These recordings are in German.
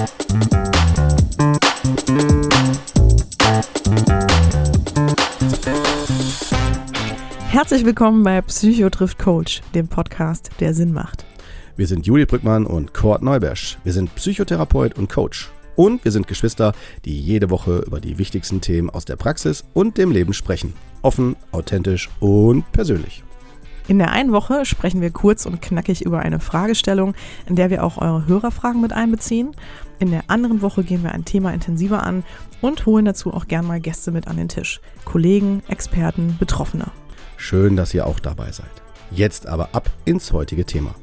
Herzlich willkommen bei Psycho trifft Coach, dem Podcast, der Sinn macht. Wir sind Juli Brückmann und Kurt Neubersch. Wir sind Psychotherapeut und Coach. Und wir sind Geschwister, die jede Woche über die wichtigsten Themen aus der Praxis und dem Leben sprechen. Offen, authentisch und persönlich. In der einen Woche sprechen wir kurz und knackig über eine Fragestellung, in der wir auch eure Hörerfragen mit einbeziehen. In der anderen Woche gehen wir ein Thema intensiver an und holen dazu auch gern mal Gäste mit an den Tisch. Kollegen, Experten, Betroffene. Schön, dass ihr auch dabei seid. Jetzt aber ab ins heutige Thema.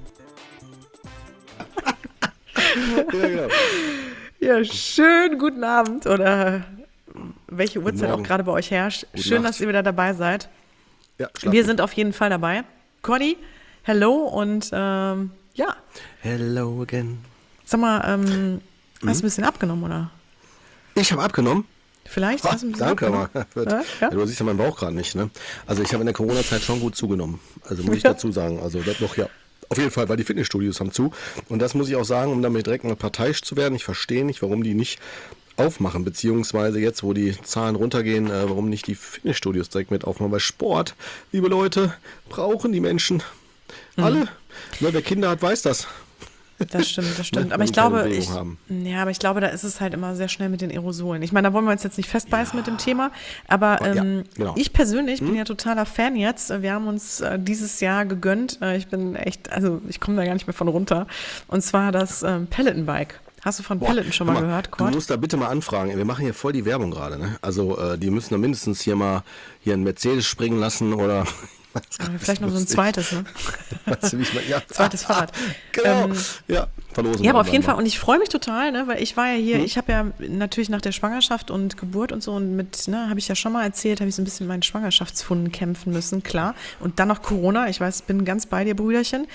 Ja, genau. Ja, schönen guten Abend oder welche Uhrzeit auch gerade bei euch herrscht. Schön, dass ihr wieder dabei seid. Ja, wir sind auf jeden Fall dabei. Conny, hello und ja. Hello again. Sag mal, hast du ein bisschen abgenommen, oder? Ich habe abgenommen. Vielleicht? Hast du ein bisschen danke, abgenommen? Ja, du siehst ja meinen Bauch gerade nicht, ne? Also ich habe in der Corona-Zeit schon gut zugenommen. Also muss ich dazu sagen. Also das noch, ja. Auf jeden Fall, weil die Fitnessstudios haben zu. Und das muss ich auch sagen, um damit direkt mal parteiisch zu werden. Ich verstehe nicht, warum die nicht aufmachen, beziehungsweise jetzt, wo die Zahlen runtergehen, warum nicht die Fitnessstudios direkt mit aufmachen. Weil Sport, liebe Leute, brauchen die Menschen alle. Ne, wer Kinder hat, weiß das. Das stimmt. Aber ich glaube, da ist es halt immer sehr schnell mit den Aerosolen. Ich meine, da wollen wir uns jetzt nicht festbeißen mit dem Thema, aber genau. Ich persönlich bin ja totaler Fan jetzt. Wir haben uns dieses Jahr gegönnt. Ich bin echt, also ich komme da gar nicht mehr von runter. Und zwar das Peloton-Bike. Hast du von Peloton schon mal gehört, Kurt? Du musst da bitte mal anfragen. Wir machen hier voll die Werbung gerade. Ne? Also die müssen da mindestens hier einen Mercedes springen lassen oder... Vielleicht noch so ein zweites, ne? Zweites Fahrrad. Genau, verlosen. Ja, aber auf jeden Fall, und ich freue mich total, ne, weil ich war ja hier, ich habe ja natürlich nach der Schwangerschaft und Geburt und so und habe ich ja schon mal erzählt, habe ich so ein bisschen mit meinen Schwangerschaftsfunden kämpfen müssen, klar. Und dann noch Corona, ich weiß, bin ganz bei dir, Brüderchen.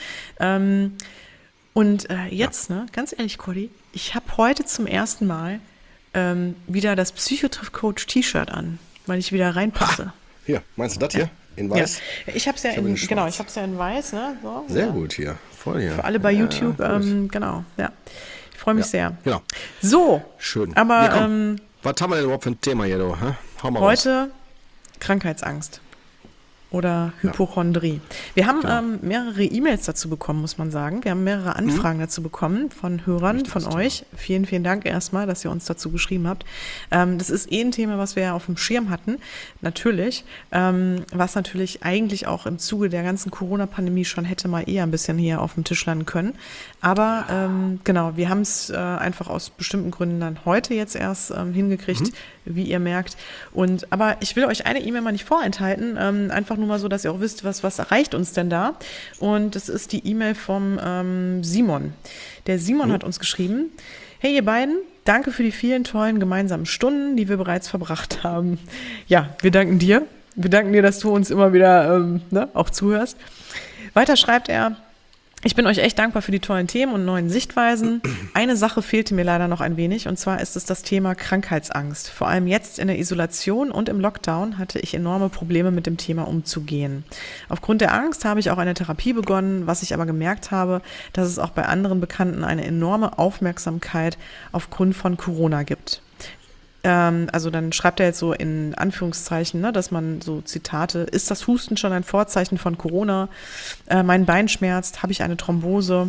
Jetzt, ganz ehrlich, Cody, ich habe heute zum ersten Mal wieder das Psycho trifft Coach T-Shirt an, weil ich wieder reinpasse. Hier, meinst du das hier? In weiß? Ja. Ich habe es ja in weiß, ne? So, sehr gut hier, voll hier. Für alle bei YouTube, genau, ja. Ich freue mich sehr. Genau. So, schön. Aber was haben wir denn überhaupt für ein Thema hier, du? Hau mal heute raus. Krankheitsangst oder Hypochondrie. Wir haben mehrere E-Mails dazu bekommen, muss man sagen. Wir haben mehrere Anfragen dazu bekommen von Hörern, von euch. Vielen, vielen Dank erstmal, dass ihr uns dazu geschrieben habt. Das ist ein Thema, was wir ja auf dem Schirm hatten, natürlich. Was natürlich eigentlich auch im Zuge der ganzen Corona-Pandemie schon hätte mal eher ein bisschen hier auf dem Tisch landen können. Aber genau, wir haben es einfach aus bestimmten Gründen dann heute jetzt erst hingekriegt, wie ihr merkt. Aber ich will euch eine E-Mail mal nicht vorenthalten, einfach nur mal so, dass ihr auch wisst, was erreicht uns denn da. Und das ist die E-Mail vom Simon. Der Simon hat uns geschrieben: Hey ihr beiden, danke für die vielen tollen gemeinsamen Stunden, die wir bereits verbracht haben. Ja, wir danken dir. Wir danken dir, dass du uns immer wieder auch zuhörst. Weiter schreibt er: Ich bin euch echt dankbar für die tollen Themen und neuen Sichtweisen. Eine Sache fehlte mir leider noch ein wenig, und zwar ist es das Thema Krankheitsangst. Vor allem jetzt in der Isolation und im Lockdown hatte ich enorme Probleme mit dem Thema umzugehen. Aufgrund der Angst habe ich auch eine Therapie begonnen, was ich aber gemerkt habe, dass es auch bei anderen Bekannten eine enorme Aufmerksamkeit aufgrund von Corona gibt. Also dann schreibt er jetzt so in Anführungszeichen, dass man so Zitate: Ist das Husten schon ein Vorzeichen von Corona? Mein Bein schmerzt, habe ich eine Thrombose?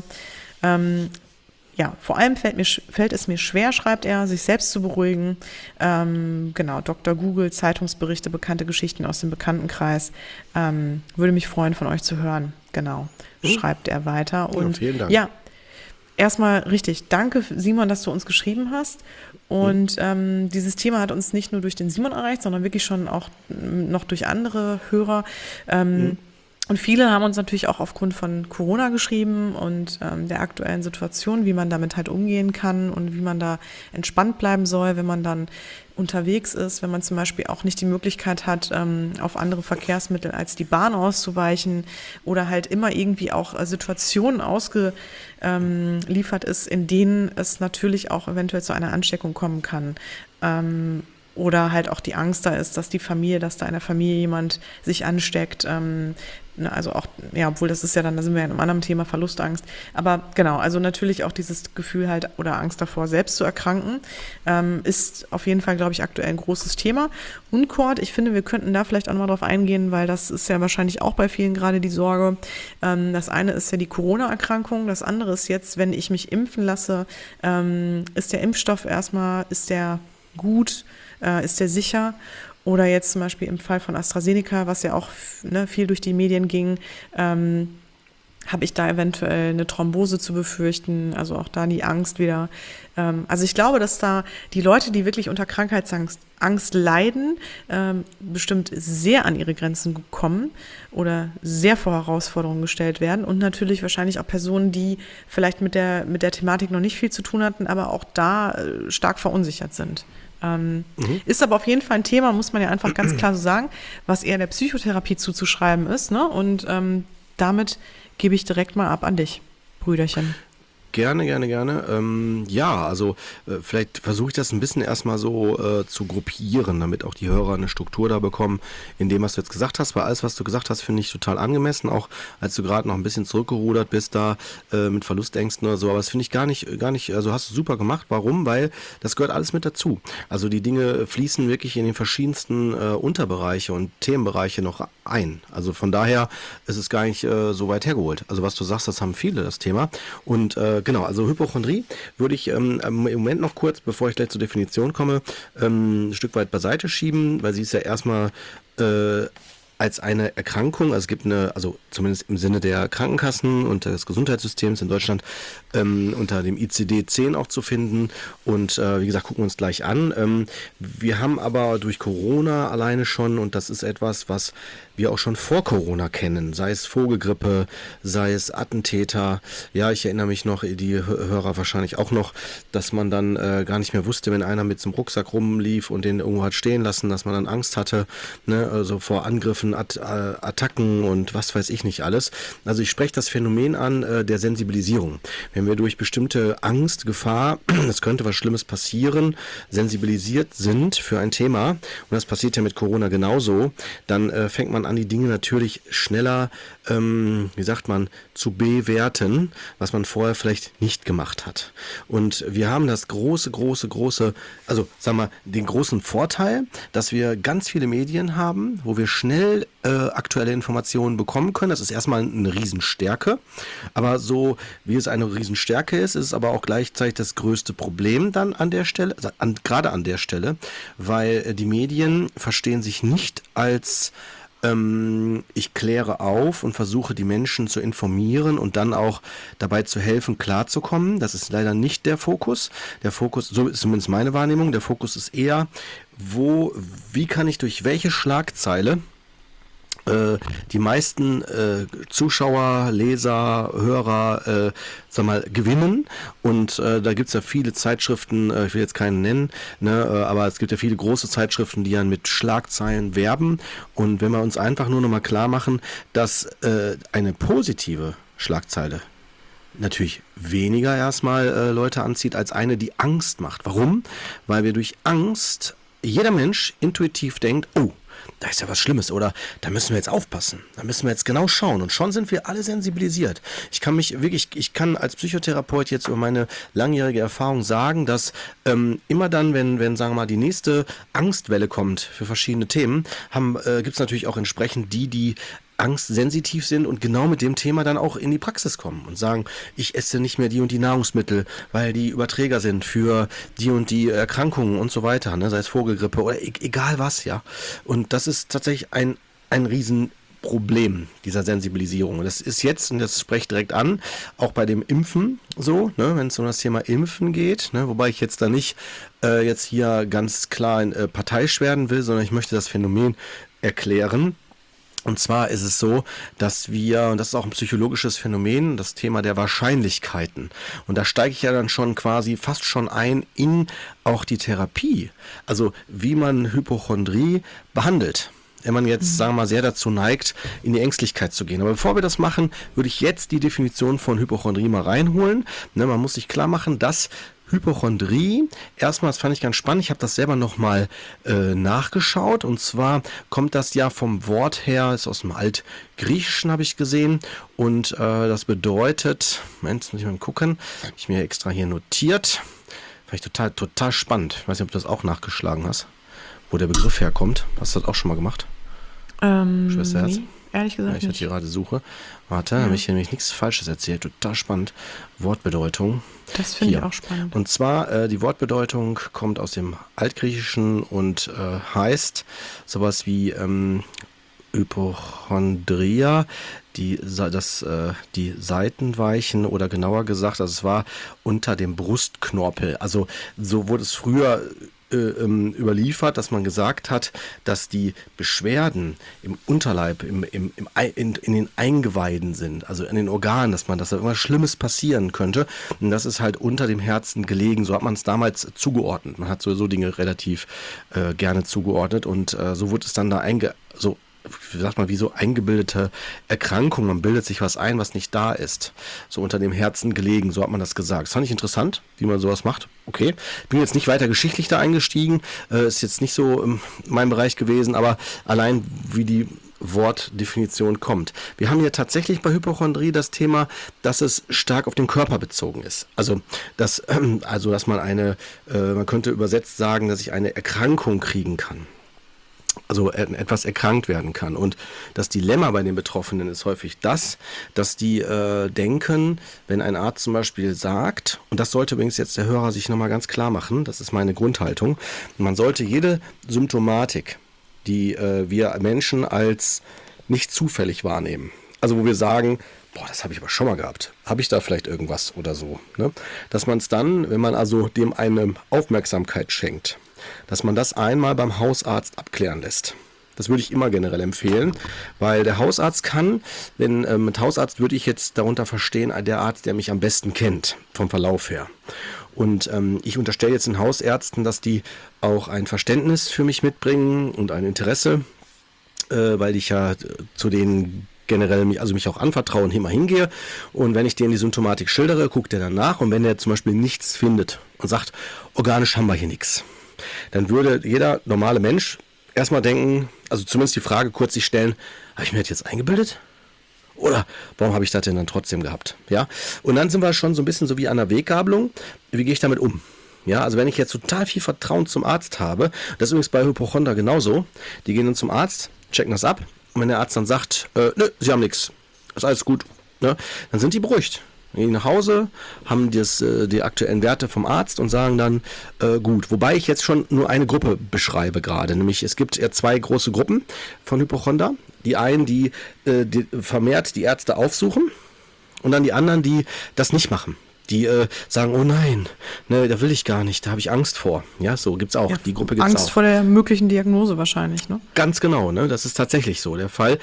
Vor allem fällt es mir schwer, schreibt er, sich selbst zu beruhigen. Genau, Dr. Google, Zeitungsberichte, bekannte Geschichten aus dem Bekanntenkreis. Würde mich freuen, von euch zu hören. Genau, schreibt er weiter. Und vielen Dank. Ja, erstmal richtig, danke Simon, dass du uns geschrieben hast. Und dieses Thema hat uns nicht nur durch den Simon erreicht, sondern wirklich schon auch noch durch andere Hörer. Und viele haben uns natürlich auch aufgrund von Corona geschrieben und der aktuellen Situation, wie man damit halt umgehen kann und wie man da entspannt bleiben soll, wenn man dann unterwegs ist, wenn man zum Beispiel auch nicht die Möglichkeit hat, auf andere Verkehrsmittel als die Bahn auszuweichen oder halt immer irgendwie auch Situationen ausgeliefert ist, in denen es natürlich auch eventuell zu einer Ansteckung kommen kann. oder halt auch die Angst da ist, dass da in der Familie jemand sich ansteckt, also auch, ja, obwohl das ist ja dann, da sind wir ja in einem anderen Thema, Verlustangst. Aber genau, also natürlich auch dieses Gefühl halt oder Angst davor, selbst zu erkranken, ist auf jeden Fall, glaube ich, aktuell ein großes Thema. Und Cord, ich finde, wir könnten da vielleicht auch mal drauf eingehen, weil das ist ja wahrscheinlich auch bei vielen gerade die Sorge. Das eine ist ja die Corona-Erkrankung, das andere ist jetzt, wenn ich mich impfen lasse, ist der Impfstoff erstmal, ist der gut, ist der sicher? Oder jetzt zum Beispiel im Fall von AstraZeneca, was ja auch viel durch die Medien ging, habe ich da eventuell eine Thrombose zu befürchten, also auch da die Angst wieder. Also ich glaube, dass da die Leute, die wirklich unter Krankheitsangst leiden, bestimmt sehr an ihre Grenzen kommen oder sehr vor Herausforderungen gestellt werden und natürlich wahrscheinlich auch Personen, die vielleicht mit der Thematik noch nicht viel zu tun hatten, aber auch da stark verunsichert sind. Ist aber auf jeden Fall ein Thema, muss man ja einfach ganz klar so sagen, was eher der Psychotherapie zuzuschreiben ist, ne? Und damit gebe ich direkt mal ab an dich, Brüderchen. Gerne. Ja, also vielleicht versuche ich das ein bisschen erstmal so zu gruppieren, damit auch die Hörer eine Struktur da bekommen, in dem, was du jetzt gesagt hast. Weil alles, was du gesagt hast, finde ich total angemessen, auch als du gerade noch ein bisschen zurückgerudert bist da mit Verlustängsten oder so. Aber das finde ich gar nicht, also hast du super gemacht. Warum? Weil das gehört alles mit dazu. Also die Dinge fließen wirklich in den verschiedensten Unterbereiche und Themenbereiche noch ein. Also von daher ist es gar nicht so weit hergeholt. Also was du sagst, das haben viele, das Thema. Und genau, also Hypochondrie würde ich im Moment noch kurz, bevor ich gleich zur Definition komme, ein Stück weit beiseite schieben, weil sie ist ja erstmal als eine Erkrankung, also es gibt also zumindest im Sinne der Krankenkassen und des Gesundheitssystems in Deutschland unter dem ICD-10 auch zu finden und wie gesagt, gucken wir uns gleich an. Wir haben aber durch Corona alleine schon, und das ist etwas, was wir auch schon vor Corona kennen, sei es Vogelgrippe, sei es Attentäter. Ja, ich erinnere mich noch, die Hörer wahrscheinlich auch noch, dass man dann gar nicht mehr wusste, wenn einer mit so einem Rucksack rumlief und den irgendwo hat stehen lassen, dass man dann Angst hatte, ne, also vor Angriffen, Attacken und was weiß ich nicht alles. Also ich spreche das Phänomen an der Sensibilisierung. Wenn wir durch bestimmte Angst, Gefahr, es könnte was Schlimmes passieren, sensibilisiert sind für ein Thema, und das passiert ja mit Corona genauso, dann fängt man an, die Dinge natürlich schneller, wie sagt man, zu bewerten, was man vorher vielleicht nicht gemacht hat. Und wir haben das große, also sagen wir, den großen Vorteil, dass wir ganz viele Medien haben, wo wir schnell aktuelle Informationen bekommen können. Das ist erstmal eine Riesenstärke, aber so wie es eine Riesenstärke ist, ist es aber auch gleichzeitig das größte Problem dann an der Stelle, also gerade an der Stelle, weil die Medien verstehen sich nicht als ich kläre auf und versuche die Menschen zu informieren und dann auch dabei zu helfen, klarzukommen. Das ist leider nicht der Fokus. Der Fokus, so ist zumindest meine Wahrnehmung, der Fokus ist eher, wie kann ich durch welche Schlagzeile die meisten Zuschauer, Leser, Hörer, gewinnen. Und da gibt's ja viele Zeitschriften, ich will jetzt keinen nennen, ne, aber es gibt ja viele große Zeitschriften, die dann mit Schlagzeilen werben. Und wenn wir uns einfach nur nochmal klar machen, dass eine positive Schlagzeile natürlich weniger erstmal Leute anzieht, als eine, die Angst macht. Warum? Weil wir durch Angst, jeder Mensch intuitiv denkt, oh, da ist ja was Schlimmes oder da müssen wir jetzt aufpassen, da müssen wir jetzt genau schauen und schon sind wir alle sensibilisiert. Ich kann als Psychotherapeut jetzt über meine langjährige Erfahrung sagen, dass immer dann, wenn sagen wir mal die nächste Angstwelle kommt für verschiedene Themen, gibt es natürlich auch entsprechend die angstsensitiv sind und genau mit dem Thema dann auch in die Praxis kommen und sagen, ich esse nicht mehr die und die Nahrungsmittel, weil die Überträger sind für die und die Erkrankungen und so weiter, ne? Sei es Vogelgrippe oder egal was, ja. Und das ist tatsächlich ein Riesenproblem dieser Sensibilisierung. Und das ist jetzt, und das spreche ich direkt an, auch bei dem Impfen so, ne, wenn es um das Thema Impfen geht, ne, wobei ich jetzt da nicht jetzt hier ganz klar parteiisch werden will, sondern ich möchte das Phänomen erklären. Und zwar ist es so, dass wir, und das ist auch ein psychologisches Phänomen, das Thema der Wahrscheinlichkeiten. Und da steige ich ja dann schon quasi fast schon ein in auch die Therapie. Also wie man Hypochondrie behandelt. Wenn man jetzt, sagen wir mal, sehr dazu neigt, in die Ängstlichkeit zu gehen. Aber bevor wir das machen, würde ich jetzt die Definition von Hypochondrie mal reinholen. Ne, man muss sich klar machen, dass Hypochondrie, erstmal, das fand ich ganz spannend, ich habe das selber nochmal nachgeschaut, und zwar kommt das ja vom Wort her, ist aus dem Altgriechischen, habe ich gesehen, und das bedeutet, Moment, muss ich mal gucken, habe ich mir extra hier notiert, fand ich total spannend, ich weiß nicht, ob du das auch nachgeschlagen hast, wo der Begriff herkommt, hast du das auch schon mal gemacht? Schwesterherz? Nee, ehrlich gesagt ich nicht. hatte gerade Suche. Warte, habe ich hier nämlich nichts Falsches erzählt. Total spannend. Wortbedeutung. Das finde ich auch spannend. Und zwar, die Wortbedeutung kommt aus dem Altgriechischen und heißt sowas wie Hypochondria, die Seitenweichen, oder genauer gesagt, also es war unter dem Brustknorpel. Also so wurde es früher überliefert, dass man gesagt hat, dass die Beschwerden im Unterleib, in den Eingeweiden sind, also in den Organen, dass da irgendwas Schlimmes passieren könnte. Und das ist halt unter dem Herzen gelegen. So hat man es damals zugeordnet. Man hat sowieso Dinge relativ gerne zugeordnet, und so wurde es dann da wie sagt man, wie so eingebildete Erkrankung. Man bildet sich was ein, was nicht da ist. So unter dem Herzen gelegen, so hat man das gesagt. Das fand ich interessant, wie man sowas macht. Okay, bin jetzt nicht weiter geschichtlich da eingestiegen, ist jetzt nicht so mein Bereich gewesen, aber allein wie die Wortdefinition kommt. Wir haben hier tatsächlich bei Hypochondrie das Thema, dass es stark auf den Körper bezogen ist. Also dass man man könnte übersetzt sagen, dass ich eine Erkrankung kriegen kann. Also etwas erkrankt werden kann. Und das Dilemma bei den Betroffenen ist häufig das, dass die denken, wenn ein Arzt zum Beispiel sagt, und das sollte übrigens jetzt der Hörer sich nochmal ganz klar machen, das ist meine Grundhaltung, man sollte jede Symptomatik, die wir Menschen als nicht zufällig wahrnehmen, also wo wir sagen, boah, das habe ich aber schon mal gehabt, habe ich da vielleicht irgendwas oder so, ne? Dass man es dann, wenn man also dem eine Aufmerksamkeit schenkt, dass man das einmal beim Hausarzt abklären lässt. Das würde ich immer generell empfehlen, weil der Hausarzt kann, mit Hausarzt würde ich jetzt darunter verstehen, der Arzt, der mich am besten kennt, vom Verlauf her. Und ich unterstelle jetzt den Hausärzten, dass die auch ein Verständnis für mich mitbringen und ein Interesse, weil ich ja zu denen generell mich auch anvertraue und immer hingehe. Und wenn ich denen die Symptomatik schildere, guckt er dann nach. Und wenn er zum Beispiel nichts findet und sagt, organisch haben wir hier nichts, dann würde jeder normale Mensch erstmal denken, also zumindest die Frage kurz sich stellen, habe ich mir das jetzt eingebildet? Oder warum habe ich das denn dann trotzdem gehabt? Ja? Und dann sind wir schon so ein bisschen so wie an der Weggabelung. Wie gehe ich damit um? Ja, also wenn ich jetzt total viel Vertrauen zum Arzt habe, das ist übrigens bei Hypochonder genauso, die gehen dann zum Arzt, checken das ab, und wenn der Arzt dann sagt, nö, sie haben nichts, ist alles gut, ne, dann sind die beruhigt. Gehen nach Hause, haben die aktuellen Werte vom Arzt und sagen dann, gut. Wobei ich jetzt schon nur eine Gruppe beschreibe gerade. Nämlich es gibt ja 2 große Gruppen von Hypochonder. Die einen, die vermehrt die Ärzte aufsuchen, und dann die anderen, die das nicht machen. Die sagen, oh nein, ne, da will ich gar nicht, da habe ich Angst vor. Ja, so gibt's auch. Ja, die Gruppe gibt's auch. Angst vor der möglichen Diagnose wahrscheinlich, ne? Ganz genau, ne? Das ist tatsächlich so der Fall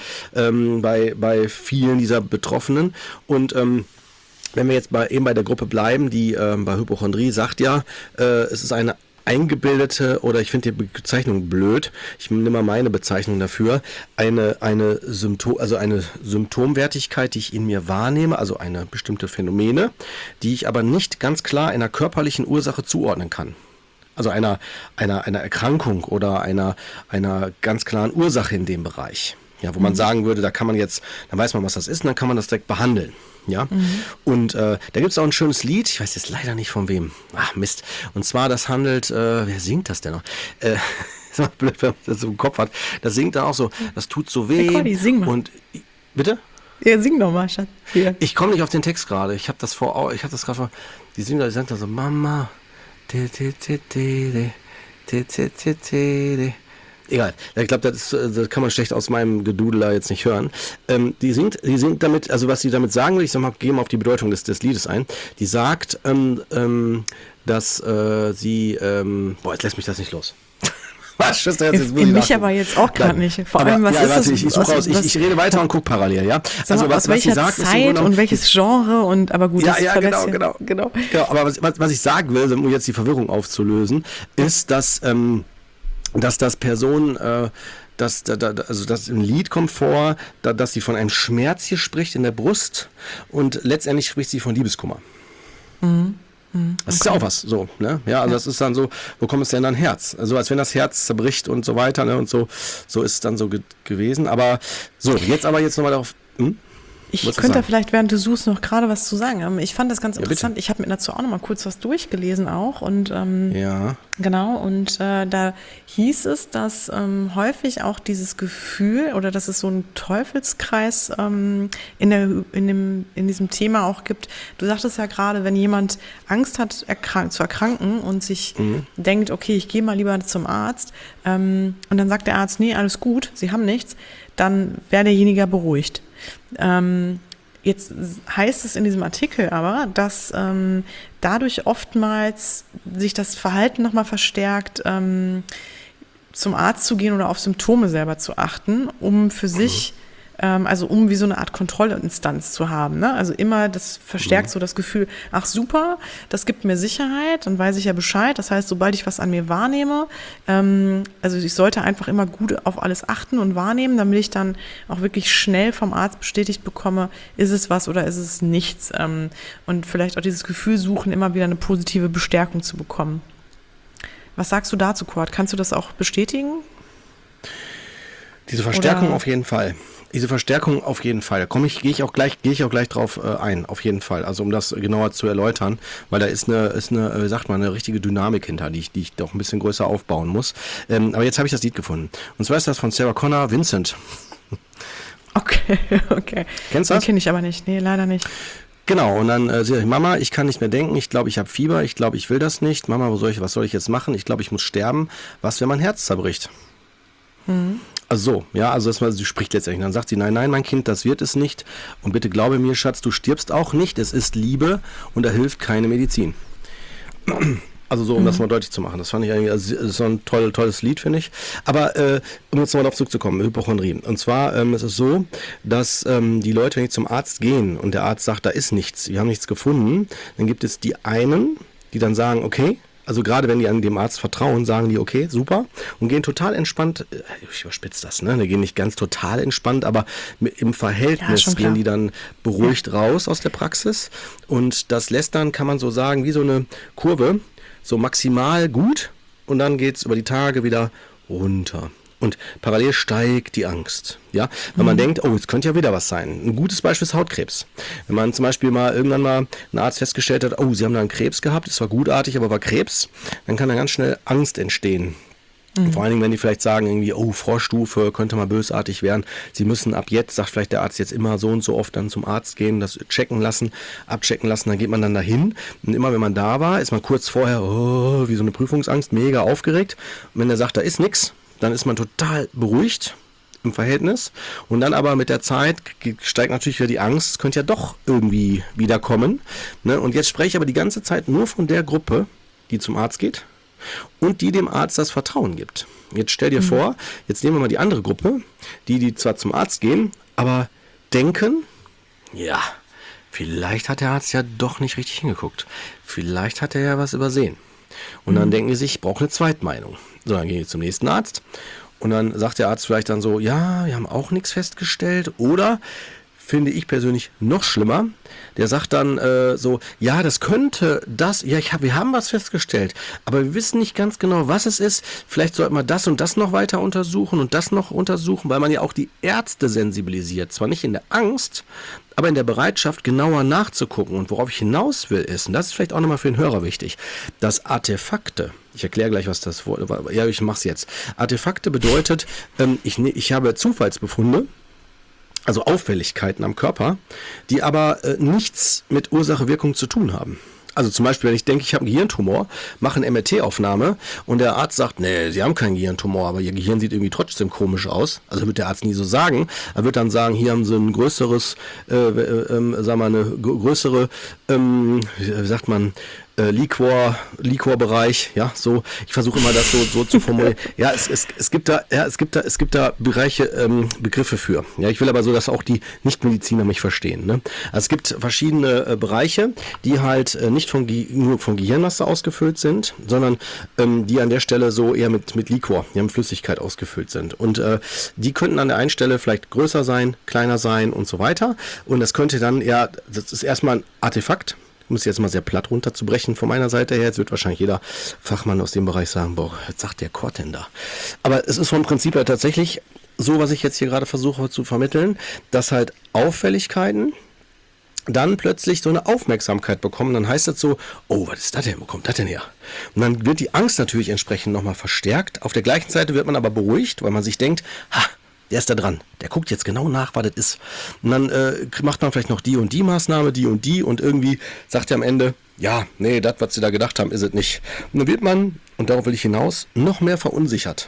bei vielen dieser Betroffenen. Und wenn wir jetzt bei der Gruppe bleiben, die bei Hypochondrie sagt ja, es ist eine eingebildete, oder ich finde die Bezeichnung blöd, ich nehme mal meine Bezeichnung dafür, eine Symptomwertigkeit, die ich in mir wahrnehme, also eine bestimmte Phänomene, die ich aber nicht ganz klar einer körperlichen Ursache zuordnen kann. Also einer Erkrankung oder einer ganz klaren Ursache in dem Bereich. Ja, wo man sagen würde, dann weiß man, was das ist, und dann kann man das direkt behandeln. Ja, und da gibt es auch ein schönes Lied, ich weiß jetzt leider nicht von wem. Ach Mist. Und zwar, das handelt, wer singt das denn noch? Ist mal blöd, wenn man das so im Kopf hat. Das singt dann auch so, das tut so weh. Hey Conny, sing mal. Und, bitte? Ja, sing doch mal, Schatz. Hier. Ich komme nicht auf den Text gerade. Ich habe das gerade vor. Die sagt da so, Mama. Egal, ich glaube, das kann man schlecht aus meinem Gedudel da jetzt nicht hören. Die singt damit, also was sie damit sagen will, ich sag mal, gehe mal auf die Bedeutung des Liedes ein. Die sagt, dass sie, jetzt lässt mich das nicht los. Was, Schwester, jetzt in mich aber jetzt auch gerade nicht. Vor allem, was ist das? Ich suche raus, ich rede weiter und gucke parallel, ja? Also was welcher sie sagt, Zeit und welches Genre und, aber gut, das verletzt genau. Aber was ich sagen will, um jetzt die Verwirrung aufzulösen, ist, dass das Person, dass ein Lied kommt vor, dass sie von einem Schmerz hier spricht in der Brust, und letztendlich spricht sie von Liebeskummer. Das ist ja auch was, so, ne? Ja, also das ist dann so, wo kommt es denn dann Herz? Also als wenn das Herz zerbricht und so weiter, ne? Und so ist es dann so gewesen. Aber so, jetzt nochmal darauf. Ich könnte da vielleicht, während du suchst, noch gerade was zu sagen. Ich fand das ganz interessant. Bitte. Ich habe mir dazu auch noch mal kurz was durchgelesen auch. Und ja. Genau, und da hieß es, dass häufig auch dieses Gefühl oder dass es so einen Teufelskreis in diesem Thema auch gibt. Du sagtest ja gerade, wenn jemand Angst hat, zu erkranken und sich denkt, okay, ich gehe mal lieber zum Arzt, und dann sagt der Arzt, nee, alles gut, Sie haben nichts, dann wäre derjenige beruhigt. Jetzt heißt es in diesem Artikel aber, dass dadurch oftmals sich das Verhalten nochmal verstärkt, zum Arzt zu gehen oder auf Symptome selber zu achten, um für sich, also um wie so eine Art Kontrollinstanz zu haben. Ne? Also immer, das verstärkt so das Gefühl, ach super, das gibt mir Sicherheit, dann weiß ich ja Bescheid. Das heißt, sobald ich was an mir wahrnehme, also ich sollte einfach immer gut auf alles achten und wahrnehmen, damit ich dann auch wirklich schnell vom Arzt bestätigt bekomme, ist es was oder ist es nichts. Und vielleicht auch dieses Gefühl suchen, immer wieder eine positive Bestärkung zu bekommen. Was sagst du dazu, Cord? Kannst du das auch bestätigen? Diese Verstärkung auf jeden Fall. Diese Verstärkung auf jeden Fall. Gehe ich auch gleich drauf ein, auf jeden Fall. Also um das genauer zu erläutern, weil da ist eine, wie sagt man, eine richtige Dynamik hinter, die ich doch ein bisschen größer aufbauen muss. Aber jetzt habe ich das Lied gefunden. Und zwar ist das von Sarah Connor, Vincent. Okay. Kennst du das? Den kenne ich aber nicht. Nee, leider nicht. Genau, und dann sage ich, Mama, ich kann nicht mehr denken, ich glaube, ich habe Fieber, ich glaube, ich will das nicht. Mama, was soll ich jetzt machen? Ich glaube, ich muss sterben. Was, wenn mein Herz zerbricht? Also so, ja, also sie spricht letztendlich. Dann sagt sie, nein, mein Kind, das wird es nicht. Und bitte glaube mir, Schatz, du stirbst auch nicht. Es ist Liebe und da hilft keine Medizin. Also so, um das mal deutlich zu machen. Das fand ich eigentlich, also das ist so ein tolles Lied, finde ich. Aber um jetzt nochmal darauf zurückzukommen, Hypochondrie. Und zwar es ist so, dass die Leute, wenn die zum Arzt gehen und der Arzt sagt, da ist nichts, wir haben nichts gefunden, dann gibt es die einen, die dann sagen, okay, also gerade wenn die an dem Arzt vertrauen, sagen die, okay, super, und gehen total entspannt, ich überspitze das, ne? Die gehen nicht ganz total entspannt, aber im Verhältnis gehen die dann beruhigt raus aus der Praxis. Und das lässt dann, kann man so sagen, wie so eine Kurve, so maximal gut, und dann geht's über die Tage wieder runter. Und parallel steigt die Angst, ja, weil man denkt, oh, es könnte ja wieder was sein. Ein gutes Beispiel ist Hautkrebs. Wenn man zum Beispiel irgendwann mal ein Arzt festgestellt hat, oh, Sie haben da einen Krebs gehabt, es war gutartig, aber war Krebs, dann kann da ganz schnell Angst entstehen. Vor allen Dingen, wenn die vielleicht sagen, irgendwie, oh, Vorstufe könnte mal bösartig werden. Sie müssen ab jetzt, sagt vielleicht der Arzt jetzt immer so und so oft dann zum Arzt gehen, das abchecken lassen, dann geht man dann dahin. Und immer wenn man da war, ist man kurz vorher, oh, wie so eine Prüfungsangst, mega aufgeregt. Und wenn der sagt, da ist nichts, dann ist man total beruhigt im Verhältnis. Und dann aber mit der Zeit steigt natürlich wieder die Angst, es könnte ja doch irgendwie wiederkommen. Ne? Und jetzt spreche ich aber die ganze Zeit nur von der Gruppe, die zum Arzt geht und die dem Arzt das Vertrauen gibt. Jetzt stell dir vor, jetzt nehmen wir mal die andere Gruppe, die zwar zum Arzt gehen, aber denken, ja, vielleicht hat der Arzt ja doch nicht richtig hingeguckt. Vielleicht hat er ja was übersehen. Und dann denken die sich, ich brauche eine Zweitmeinung. So, dann gehen die zum nächsten Arzt und dann sagt der Arzt vielleicht dann so, ja, wir haben auch nichts festgestellt. Oder, finde ich persönlich noch schlimmer, der sagt dann so, ja, das könnte das, ja, wir haben was festgestellt, aber wir wissen nicht ganz genau, was es ist. Vielleicht sollten wir das und das noch weiter untersuchen und das noch untersuchen, weil man ja auch die Ärzte sensibilisiert. Zwar nicht in der Angst, aber in der Bereitschaft, genauer nachzugucken. Und worauf ich hinaus will, ist, und das ist vielleicht auch nochmal für den Hörer wichtig, dass Artefakte, ich erkläre gleich, was das war, ja, ich mache es jetzt. Artefakte bedeutet, ich habe Zufallsbefunde, also Auffälligkeiten am Körper, die aber nichts mit Ursache-Wirkung zu tun haben. Also zum Beispiel, wenn ich denke, ich habe einen Gehirntumor, mache eine MRT-Aufnahme und der Arzt sagt, nee, Sie haben keinen Gehirntumor, aber Ihr Gehirn sieht irgendwie trotzdem komisch aus. Also wird der Arzt nie so sagen. Er wird dann sagen, hier haben Sie ein größeres, wie sagt man, Liquor-Bereich, ja, so, ich versuche immer das so zu formulieren. Ja, es gibt da Bereiche, Begriffe für. Ja, ich will aber so, dass auch die Nichtmediziner mich verstehen. Ne? Also es gibt verschiedene Bereiche, die halt nicht nur von Gehirnmasse ausgefüllt sind, sondern die an der Stelle so eher mit Liquor, ja, mit Flüssigkeit ausgefüllt sind. Und die könnten an der einen Stelle vielleicht größer sein, kleiner sein und so weiter. Und das könnte dann, ja, das ist erstmal ein Artefakt, um es jetzt mal sehr platt runterzubrechen von meiner Seite her. Jetzt wird wahrscheinlich jeder Fachmann aus dem Bereich sagen, boah, jetzt sagt der Kurt denn da. Aber es ist vom Prinzip her tatsächlich so, was ich jetzt hier gerade versuche zu vermitteln, dass halt Auffälligkeiten dann plötzlich so eine Aufmerksamkeit bekommen. Dann heißt das so, oh, was ist das denn? Wo kommt das denn her? Und dann wird die Angst natürlich entsprechend nochmal verstärkt. Auf der gleichen Seite wird man aber beruhigt, weil man sich denkt, ha, der ist da dran. Der guckt jetzt genau nach, was das ist. Und dann macht man vielleicht noch die und die Maßnahme, die und irgendwie sagt er am Ende, ja, nee, das, was sie da gedacht haben, ist es nicht. Und dann wird man, und darauf will ich hinaus, noch mehr verunsichert.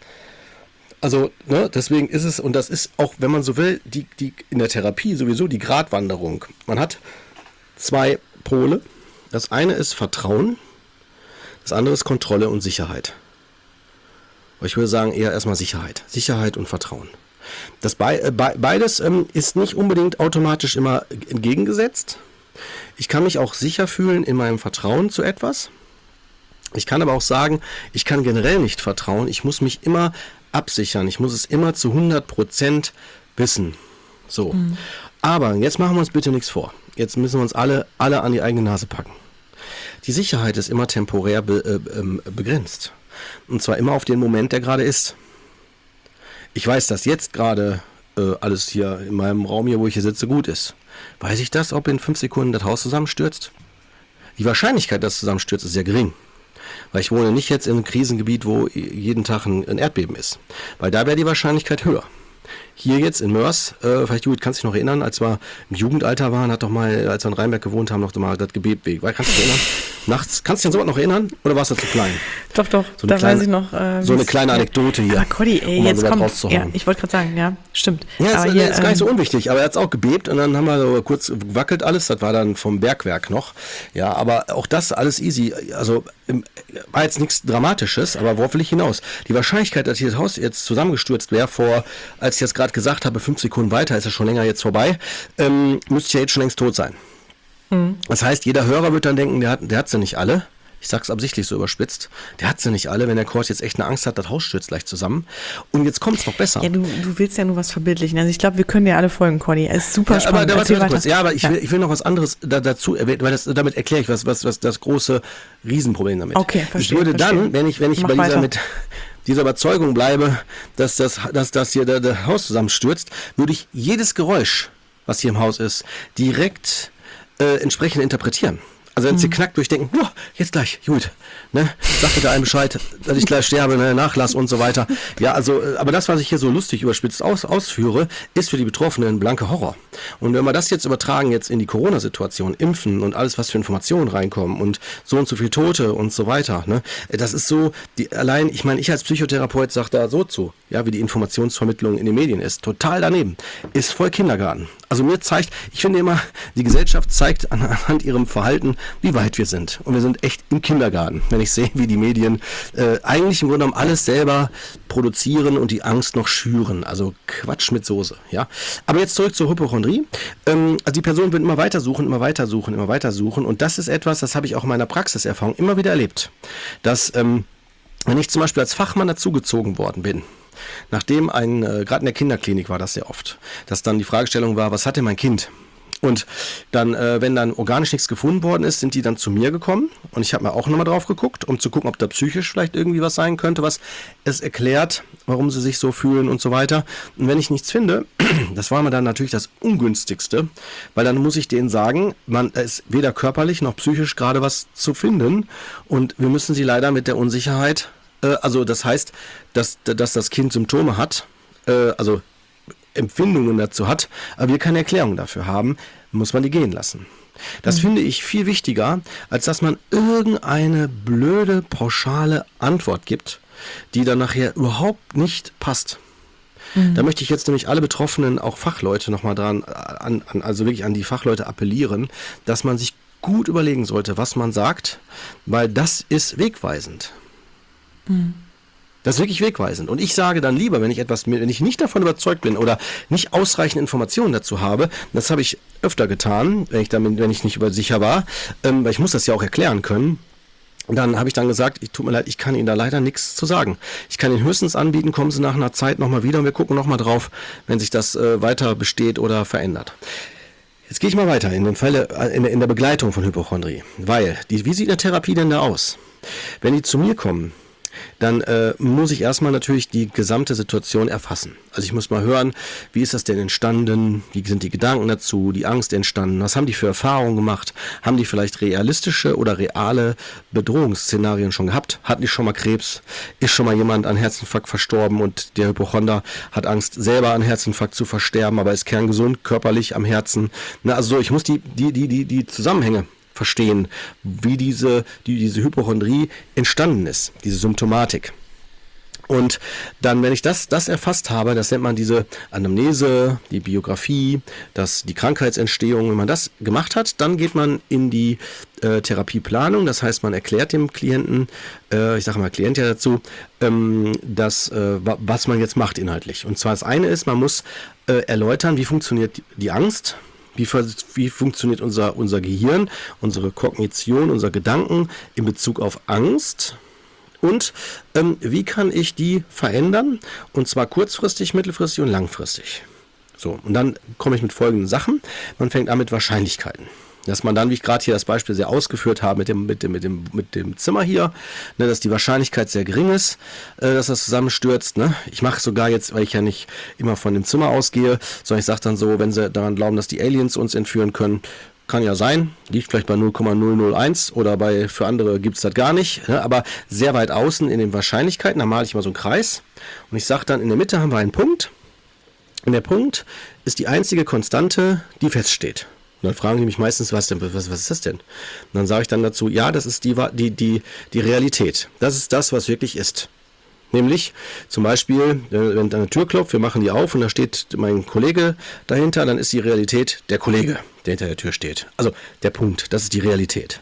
Also, ne, deswegen ist es, und das ist auch, wenn man so will, die in der Therapie sowieso die Gratwanderung. Man hat 2 Pole. Das eine ist Vertrauen, das andere ist Kontrolle und Sicherheit. Aber ich würde sagen, eher erstmal Sicherheit. Sicherheit und Vertrauen. Das beides ist nicht unbedingt automatisch immer entgegengesetzt. Ich kann mich auch sicher fühlen in meinem Vertrauen zu etwas. Ich kann aber auch sagen, ich kann generell nicht vertrauen. Ich muss mich immer absichern. Ich muss es immer zu 100% wissen. So. Mhm. Aber jetzt machen wir uns bitte nichts vor. Jetzt müssen wir uns alle an die eigene Nase packen. Die Sicherheit ist immer temporär begrenzt. Und zwar immer auf den Moment, der gerade ist. Ich weiß, dass jetzt gerade alles hier in meinem Raum hier, wo ich hier sitze, gut ist. Weiß ich das, ob in 5 Sekunden das Haus zusammenstürzt? Die Wahrscheinlichkeit, dass es zusammenstürzt, ist sehr gering. Weil ich wohne nicht jetzt in einem Krisengebiet, wo jeden Tag ein Erdbeben ist. Weil da wäre die Wahrscheinlichkeit höher. Hier jetzt in Mörs, vielleicht Judith, kannst du dich noch erinnern, als wir im Jugendalter waren, hat doch mal, als wir in Rheinberg gewohnt haben, noch mal das gebebt. Kannst du dich erinnern? Nachts, kannst du dich an sowas noch erinnern? Oder warst du zu klein? Doch, so da kleine, weiß ich noch. So eine kleine Anekdote hier. Aber Conny, ey, jetzt kommt, ja, ich wollte gerade sagen, ja, stimmt. Ja, ist gar nicht so unwichtig, aber er hat es auch gebebt und dann haben wir so kurz gewackelt alles, das war dann vom Bergwerk noch. Ja, aber auch das alles easy, also war jetzt nichts Dramatisches, aber worauf will ich hinaus? Die Wahrscheinlichkeit, dass hier das Haus jetzt zusammengestürzt wäre, als ich das gerade gesagt habe, 5 Sekunden weiter, ist ja schon länger jetzt vorbei, müsste ich ja jetzt schon längst tot sein. Mhm. Das heißt, jeder Hörer wird dann denken, der hat sie nicht alle. Ich sag's absichtlich so überspitzt. Der hat sie nicht alle, wenn der Kurt jetzt echt eine Angst hat, das Haus stürzt gleich zusammen. Und jetzt kommt's noch besser. Ja, du willst ja nur was verbildlichen. Also ich glaube, wir können dir alle folgen, Conny. Es ist super spannend. Aber ich will noch was anderes dazu erwähnen, weil damit erkläre ich was das große Riesenproblem damit. Okay, verstehe. Ich würde dann, wenn ich bei dieser Überzeugung bleibe, dass das hier das Haus zusammenstürzt, würde ich jedes Geräusch, was hier im Haus ist, direkt entsprechend interpretieren. Also wenn sie knackt durchdenken, jetzt gleich, gut, ne, sag bitte einem Bescheid, dass ich gleich sterbe, ne, Nachlass und so weiter. Ja, also, aber das, was ich hier so lustig überspitzt ausführe, ist für die Betroffenen ein blanker Horror. Und wenn wir das jetzt übertragen jetzt in die Corona-Situation, Impfen und alles, was für Informationen reinkommen und so viel Tote und so weiter, ne, das ist so, ich als Psychotherapeut sage da so zu, ja, wie die Informationsvermittlung in den Medien ist, total daneben, ist voll Kindergarten. Also ich finde immer, die Gesellschaft zeigt anhand ihrem Verhalten, wie weit wir sind. Und wir sind echt im Kindergarten, wenn ich sehe, wie die Medien eigentlich im Grunde genommen alles selber produzieren und die Angst noch schüren. Also Quatsch mit Soße. Ja? Aber jetzt zurück zur Hypochondrie. Also die Person wird immer weiter suchen. Und das ist etwas, das habe ich auch in meiner Praxiserfahrung immer wieder erlebt. Dass, wenn ich zum Beispiel als Fachmann dazugezogen worden bin, nachdem gerade in der Kinderklinik war das sehr oft, dass dann die Fragestellung war, was hat denn mein Kind? Und dann, wenn dann organisch nichts gefunden worden ist, sind die dann zu mir gekommen und ich habe mir auch nochmal drauf geguckt, um zu gucken, ob da psychisch vielleicht irgendwie was sein könnte, was es erklärt, warum sie sich so fühlen und so weiter. Und wenn ich nichts finde, das war mir dann natürlich das Ungünstigste, weil dann muss ich denen sagen, man ist weder körperlich noch psychisch gerade was zu finden und wir müssen sie leider mit der Unsicherheit, also das heißt, dass das Kind Symptome hat, also Empfindungen dazu hat, aber wir keine Erklärung dafür haben, muss man die gehen lassen. Das finde ich viel wichtiger, als dass man irgendeine blöde, pauschale Antwort gibt, die dann nachher überhaupt nicht passt. Da möchte ich jetzt nämlich alle Betroffenen, auch Fachleute nochmal also wirklich an die Fachleute appellieren, dass man sich gut überlegen sollte, was man sagt, weil das ist wegweisend. Das ist wirklich wegweisend. Und ich sage dann lieber, wenn ich nicht davon überzeugt bin oder nicht ausreichend Informationen dazu habe, das habe ich öfter getan, wenn ich nicht sicher war, weil ich muss das ja auch erklären können, dann habe ich dann gesagt, tut mir leid, ich kann Ihnen da leider nichts zu sagen. Ich kann Ihnen höchstens anbieten, kommen Sie nach einer Zeit nochmal wieder und wir gucken nochmal drauf, wenn sich das weiter besteht oder verändert. Jetzt gehe ich mal weiter in den Fall in der Begleitung von Hypochondrie, weil wie sieht eine Therapie denn da aus? Wenn die zu mir kommen, dann muss ich erstmal natürlich die gesamte Situation erfassen. Also ich muss mal hören, wie ist das denn entstanden, wie sind die Gedanken dazu, die Angst entstanden, was haben die für Erfahrungen gemacht, haben die vielleicht realistische oder reale Bedrohungsszenarien schon gehabt, hatten die schon mal Krebs, ist schon mal jemand an Herzinfarkt verstorben und der Hypochonder hat Angst, selber an Herzinfarkt zu versterben, aber ist kerngesund, körperlich am Herzen. Also ich muss die Zusammenhänge verstehen, wie diese Hypochondrie entstanden ist, diese Symptomatik. Und dann, wenn ich das erfasst habe, das nennt man diese Anamnese, die Biografie, die Krankheitsentstehung, wenn man das gemacht hat, dann geht man in die Therapieplanung, das heißt, man erklärt dem Klienten, ich sage mal Klient ja dazu, was man jetzt macht inhaltlich. Und zwar das eine ist, man muss erläutern, wie funktioniert die Angst, wie funktioniert unser Gehirn, unsere Kognition, unser Gedanken in Bezug auf Angst und wie kann ich die verändern, und zwar kurzfristig, mittelfristig und langfristig. So, und dann komme ich mit folgenden Sachen. Man fängt an mit Wahrscheinlichkeiten. Dass man dann, wie ich gerade hier das Beispiel sehr ausgeführt habe mit dem Zimmer hier, ne, dass die Wahrscheinlichkeit sehr gering ist, dass das zusammenstürzt. Ne? Ich mache sogar jetzt, weil ich ja nicht immer von dem Zimmer ausgehe, sondern ich sage dann so, wenn sie daran glauben, dass die Aliens uns entführen können, kann ja sein, liegt vielleicht bei 0,001 oder für andere gibt es das gar nicht, ne? Aber sehr weit außen in den Wahrscheinlichkeiten, da male ich mal so einen Kreis und ich sage dann, in der Mitte haben wir einen Punkt und der Punkt ist die einzige Konstante, die feststeht. Und dann fragen die mich meistens, was ist das denn? Und dann sage ich dann dazu, ja, das ist die Realität. Das ist das, was wirklich ist. Nämlich zum Beispiel, wenn eine Tür klopft, wir machen die auf und da steht mein Kollege dahinter, dann ist die Realität der Kollege, der hinter der Tür steht. Also der Punkt, das ist die Realität.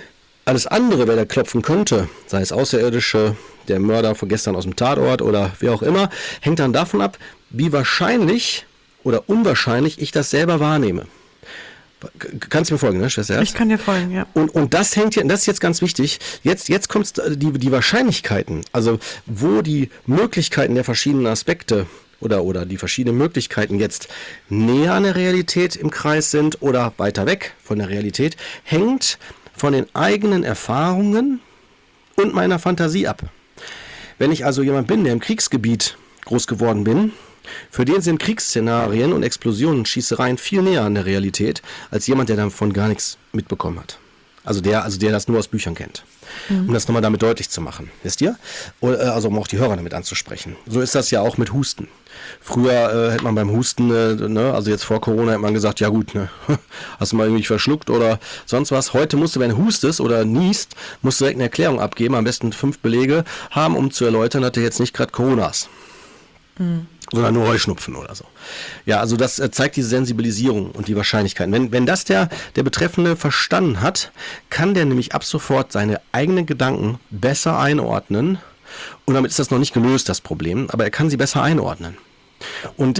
Alles andere, wer da klopfen könnte, sei es Außerirdische, der Mörder von gestern aus dem Tatort oder wer auch immer, hängt dann davon ab, wie wahrscheinlich oder unwahrscheinlich ich das selber wahrnehme. Kannst du mir folgen, ne, Schwester? Ich kann dir folgen, ja. Und das ist jetzt ganz wichtig. Jetzt kommt die Wahrscheinlichkeiten, also wo die Möglichkeiten der verschiedenen Aspekte oder die verschiedenen Möglichkeiten jetzt näher an der Realität im Kreis sind oder weiter weg von der Realität, hängt von den eigenen Erfahrungen und meiner Fantasie ab. Wenn ich also jemand bin, der im Kriegsgebiet groß geworden bin, für den sind Kriegsszenarien und Explosionen und Schießereien viel näher an der Realität, als jemand, der davon gar nichts mitbekommen hat. Also der das nur aus Büchern kennt. Um das nochmal damit deutlich zu machen. Wisst ihr? Also um auch die Hörer damit anzusprechen. So ist das ja auch mit Husten. Früher hätte man beim Husten, also jetzt vor Corona, hätte man gesagt, ja gut, ne, hast du mal irgendwie verschluckt oder sonst was. Heute musst du, wenn du hustest oder niest, musst du direkt eine Erklärung abgeben, am besten 5 Belege haben, um zu erläutern, dass du jetzt nicht gerade Corona hast. Sondern nur Heuschnupfen oder so. Ja, also das zeigt diese Sensibilisierung und die Wahrscheinlichkeiten. Wenn das der Betreffende verstanden hat, kann der nämlich ab sofort seine eigenen Gedanken besser einordnen. Und damit ist das noch nicht gelöst, das Problem, aber er kann sie besser einordnen. Und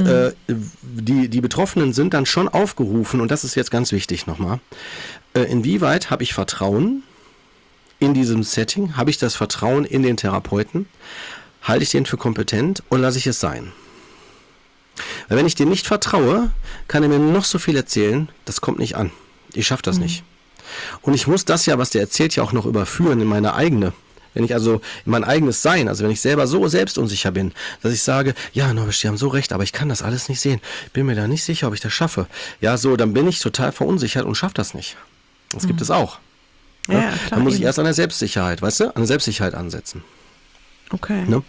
die Betroffenen sind dann schon aufgerufen, und das ist jetzt ganz wichtig nochmal, inwieweit habe ich Vertrauen in diesem Setting? Habe ich das Vertrauen in den Therapeuten? Halte ich den für kompetent oder lasse ich es sein? Weil wenn ich dem nicht vertraue, kann er mir noch so viel erzählen, das kommt nicht an. Ich schaffe das nicht. Und ich muss das ja, was der erzählt, ja auch noch überführen in meine eigene. Wenn ich also in mein eigenes Sein, also wenn ich selber so selbstunsicher bin, dass ich sage, ja, Norbert, die haben so recht, aber ich kann das alles nicht sehen. Bin mir da nicht sicher, ob ich das schaffe. Ja, so, dann bin ich total verunsichert und schaffe das nicht. Das gibt es auch. Ja, klar, dann muss ich erst an der Selbstsicherheit, weißt du, an der Selbstsicherheit ansetzen. Okay. Ne?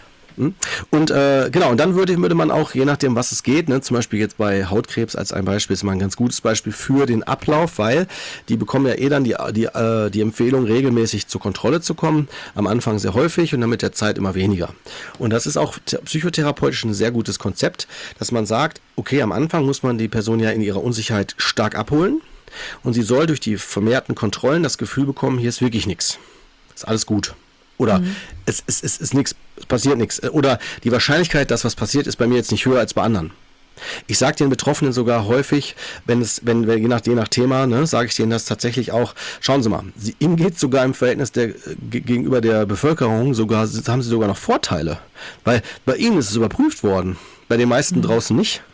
Und genau, und dann würde man auch, je nachdem, was es geht, ne, zum Beispiel jetzt bei Hautkrebs als ein Beispiel, ist mal ein ganz gutes Beispiel für den Ablauf, weil die bekommen ja dann die Empfehlung, regelmäßig zur Kontrolle zu kommen, am Anfang sehr häufig und dann mit der Zeit immer weniger. Und das ist auch psychotherapeutisch ein sehr gutes Konzept, dass man sagt, okay, am Anfang muss man die Person ja in ihrer Unsicherheit stark abholen und sie soll durch die vermehrten Kontrollen das Gefühl bekommen, hier ist wirklich nichts, ist alles gut. Oder es ist nichts, es passiert nichts. Oder die Wahrscheinlichkeit, dass was passiert, ist bei mir jetzt nicht höher als bei anderen. Ich sage den Betroffenen sogar häufig, wenn je nach Thema, ne, sage ich denen das tatsächlich auch, schauen Sie mal, ihm geht sogar im Verhältnis gegenüber der Bevölkerung, haben sie sogar noch Vorteile. Weil bei ihnen ist es überprüft worden, bei den meisten draußen nicht.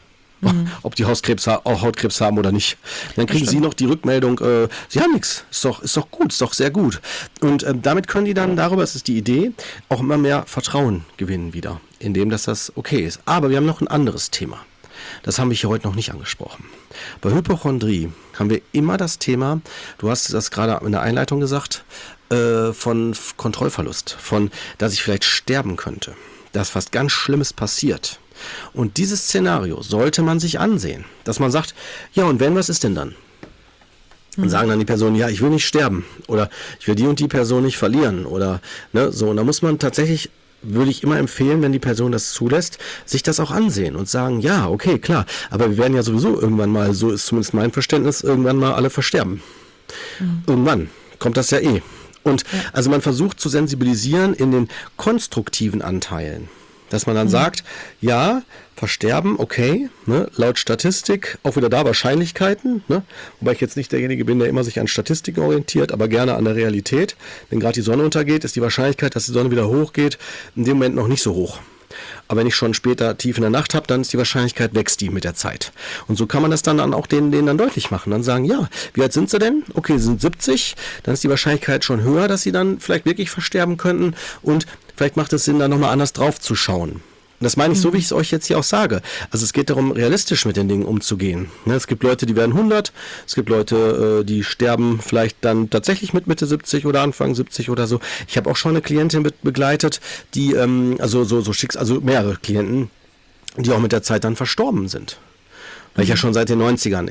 ob die Hautkrebs haben oder nicht. Dann kriegen sie noch die Rückmeldung, sie haben nichts, ist doch gut, ist doch sehr gut. Und damit können die dann darüber, das ist die Idee, auch immer mehr Vertrauen gewinnen wieder, indem das okay ist. Aber wir haben noch ein anderes Thema. Das haben wir hier heute noch nicht angesprochen. Bei Hypochondrie haben wir immer das Thema, du hast das gerade in der Einleitung gesagt, von Kontrollverlust, dass ich vielleicht sterben könnte, dass was ganz Schlimmes passiert. Und dieses Szenario sollte man sich ansehen, dass man sagt, ja, und wenn, was ist denn dann? Und sagen dann die Personen, ja, ich will nicht sterben oder ich will die und die Person nicht verlieren oder so. Und da muss man tatsächlich, würde ich immer empfehlen, wenn die Person das zulässt, sich das auch ansehen und sagen, ja, okay, klar, aber wir werden ja sowieso irgendwann mal, so ist zumindest mein Verständnis, irgendwann mal alle versterben. Irgendwann kommt das ja eh. Und also man versucht zu sensibilisieren in den konstruktiven Anteilen, dass man dann sagt, ja, versterben, okay, laut Statistik, auch wieder da Wahrscheinlichkeiten, wobei ich jetzt nicht derjenige bin, der immer sich an Statistiken orientiert, aber gerne an der Realität. Wenn gerade die Sonne untergeht, ist die Wahrscheinlichkeit, dass die Sonne wieder hochgeht, in dem Moment noch nicht so hoch. Aber wenn ich schon später tief in der Nacht habe, dann ist die Wahrscheinlichkeit, wächst die mit der Zeit. Und so kann man das dann auch denen dann deutlich machen. Dann sagen, ja, wie alt sind sie denn? Okay, sie sind 70, dann ist die Wahrscheinlichkeit schon höher, dass sie dann vielleicht wirklich versterben könnten und vielleicht macht es Sinn, da nochmal anders drauf zu schauen. Und das meine ich so, wie ich es euch jetzt hier auch sage. Also es geht darum, realistisch mit den Dingen umzugehen. Es gibt Leute, die werden 100, es gibt Leute, die sterben vielleicht dann tatsächlich mit Mitte 70 oder Anfang 70 oder so. Ich habe auch schon eine Klientin begleitet, die, also mehrere Klienten, die auch mit der Zeit dann verstorben sind. Weil ich ja schon seit den 90ern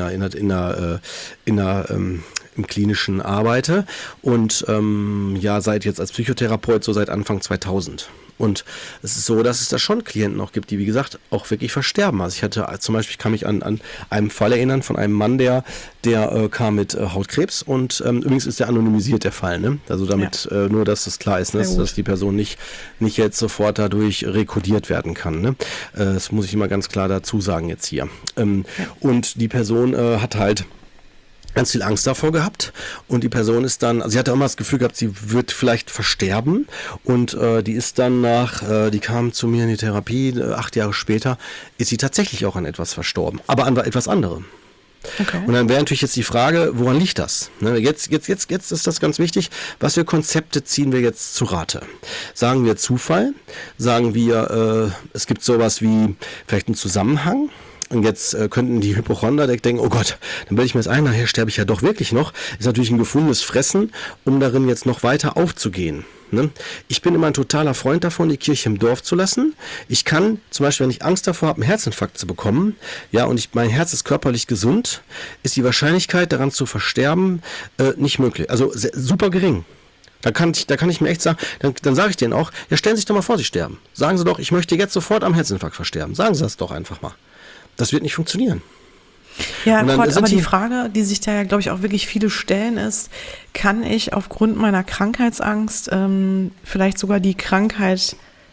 im Klinischen arbeite und seit jetzt als Psychotherapeut so seit Anfang 2000. Und es ist so, dass es da schon Klienten auch gibt, die, wie gesagt, auch wirklich versterben. Also ich kann mich an einen Fall erinnern von einem Mann, der kam mit Hautkrebs und übrigens ist der anonymisiert, der Fall, ne? Also damit nur, dass das klar ist, ne? Dass die Person nicht jetzt sofort dadurch rekodiert werden kann, ne? Das muss ich immer ganz klar dazu sagen jetzt hier. Und die Person hat halt ganz viel Angst davor gehabt und die Person ist dann, also sie hatte immer das Gefühl gehabt, sie wird vielleicht versterben und die ist dann die kam zu mir in die Therapie, 8 Jahre später, ist sie tatsächlich auch an etwas verstorben, aber an etwas anderem. Okay. Und dann wäre natürlich jetzt die Frage, woran liegt das? Jetzt ist das ganz wichtig, was für Konzepte ziehen wir jetzt zu Rate? Sagen wir Zufall? Sagen wir, es gibt sowas wie vielleicht einen Zusammenhang? Und jetzt könnten die Hypochonder denken, oh Gott, dann bilde ich mir das ein, nachher sterbe ich ja doch wirklich noch. Ist natürlich ein gefundenes Fressen, um darin jetzt noch weiter aufzugehen. Ne? Ich bin immer ein totaler Freund davon, die Kirche im Dorf zu lassen. Ich kann zum Beispiel, wenn ich Angst davor habe, einen Herzinfarkt zu bekommen, ja, und mein Herz ist körperlich gesund, ist die Wahrscheinlichkeit, daran zu versterben, nicht möglich. Also super gering. Da kann ich mir echt sagen, dann sage ich denen auch, ja, stellen Sie sich doch mal vor, Sie sterben. Sagen Sie doch, ich möchte jetzt sofort am Herzinfarkt versterben. Sagen Sie das doch einfach mal. Das wird nicht funktionieren. Ja, Gott, aber die Frage, die sich da ja, glaube ich, auch wirklich viele stellen, ist, kann ich aufgrund meiner Krankheitsangst vielleicht sogar die Krankheit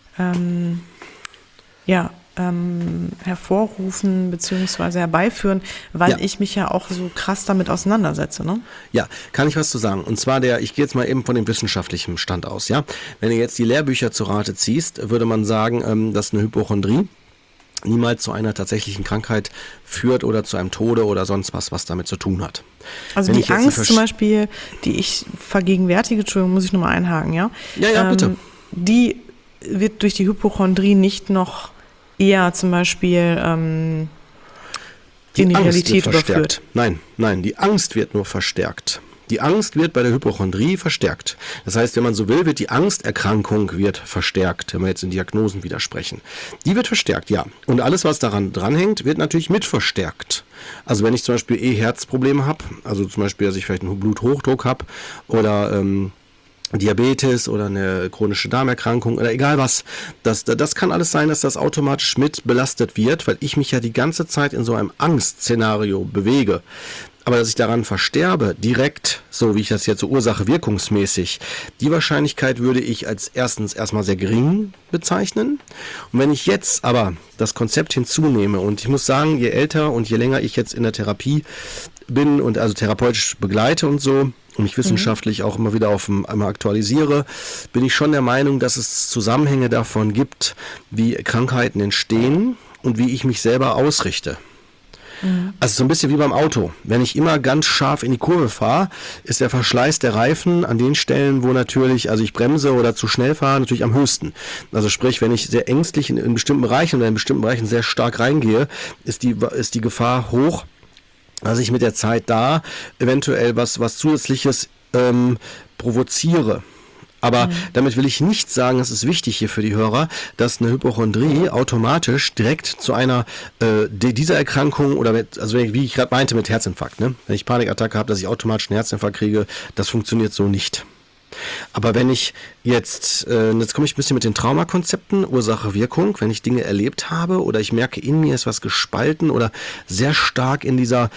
hervorrufen bzw. herbeiführen, weil ich mich ja auch so krass damit auseinandersetze, ne? Ja, kann ich was zu sagen. Und zwar ich gehe jetzt mal eben von dem wissenschaftlichen Stand aus, ja. Wenn du jetzt die Lehrbücher zu Rate ziehst, würde man sagen, dass eine Hypochondrie niemals zu einer tatsächlichen Krankheit führt oder zu einem Tode oder sonst was damit zu tun hat. Also die Angst zum Beispiel, die ich vergegenwärtige, Entschuldigung, muss ich nochmal einhaken, ja? Ja, bitte. Die wird durch die Hypochondrie nicht noch eher zum Beispiel in die Realität überführt. Nein, die Angst wird nur verstärkt. Die Angst wird bei der Hypochondrie verstärkt. Das heißt, wenn man so will, wird die Angsterkrankung verstärkt, wenn wir jetzt in Diagnosen widersprechen. Die wird verstärkt, ja. Und alles, was daran dranhängt, wird natürlich mit verstärkt. Also wenn ich zum Beispiel Herzprobleme habe, also zum Beispiel, dass ich vielleicht einen Bluthochdruck habe oder Diabetes oder eine chronische Darmerkrankung oder egal was, das kann alles sein, dass das automatisch mit belastet wird, weil ich mich ja die ganze Zeit in so einem Angstszenario bewege. Aber dass ich daran versterbe, direkt, so wie ich das jetzt so ursache-wirkungsmäßig, die Wahrscheinlichkeit würde ich als erstens erstmal sehr gering bezeichnen. Und wenn ich jetzt aber das Konzept hinzunehme, und ich muss sagen, je älter und je länger ich jetzt in der Therapie bin und also therapeutisch begleite und so, und mich wissenschaftlich auch immer wieder einmal aktualisiere, bin ich schon der Meinung, dass es Zusammenhänge davon gibt, wie Krankheiten entstehen und wie ich mich selber ausrichte. Also so ein bisschen wie beim Auto. Wenn ich immer ganz scharf in die Kurve fahre, ist der Verschleiß der Reifen an den Stellen, wo natürlich, also ich bremse oder zu schnell fahre, natürlich am höchsten. Also sprich, wenn ich sehr ängstlich in bestimmten Bereichen oder in bestimmten Bereichen sehr stark reingehe, ist die Gefahr hoch, dass ich mit der Zeit da eventuell was Zusätzliches provoziere. Aber damit will ich nicht sagen, es ist wichtig hier für die Hörer, dass eine Hypochondrie automatisch direkt zu einer dieser Erkrankung oder wie ich gerade meinte mit Herzinfarkt, ne? Wenn ich Panikattacke habe, dass ich automatisch einen Herzinfarkt kriege, das funktioniert so nicht. Aber wenn ich jetzt komme ich ein bisschen mit den Traumakonzepten, Ursache, Wirkung, wenn ich Dinge erlebt habe oder ich merke, in mir ist was gespalten oder sehr stark in dieser,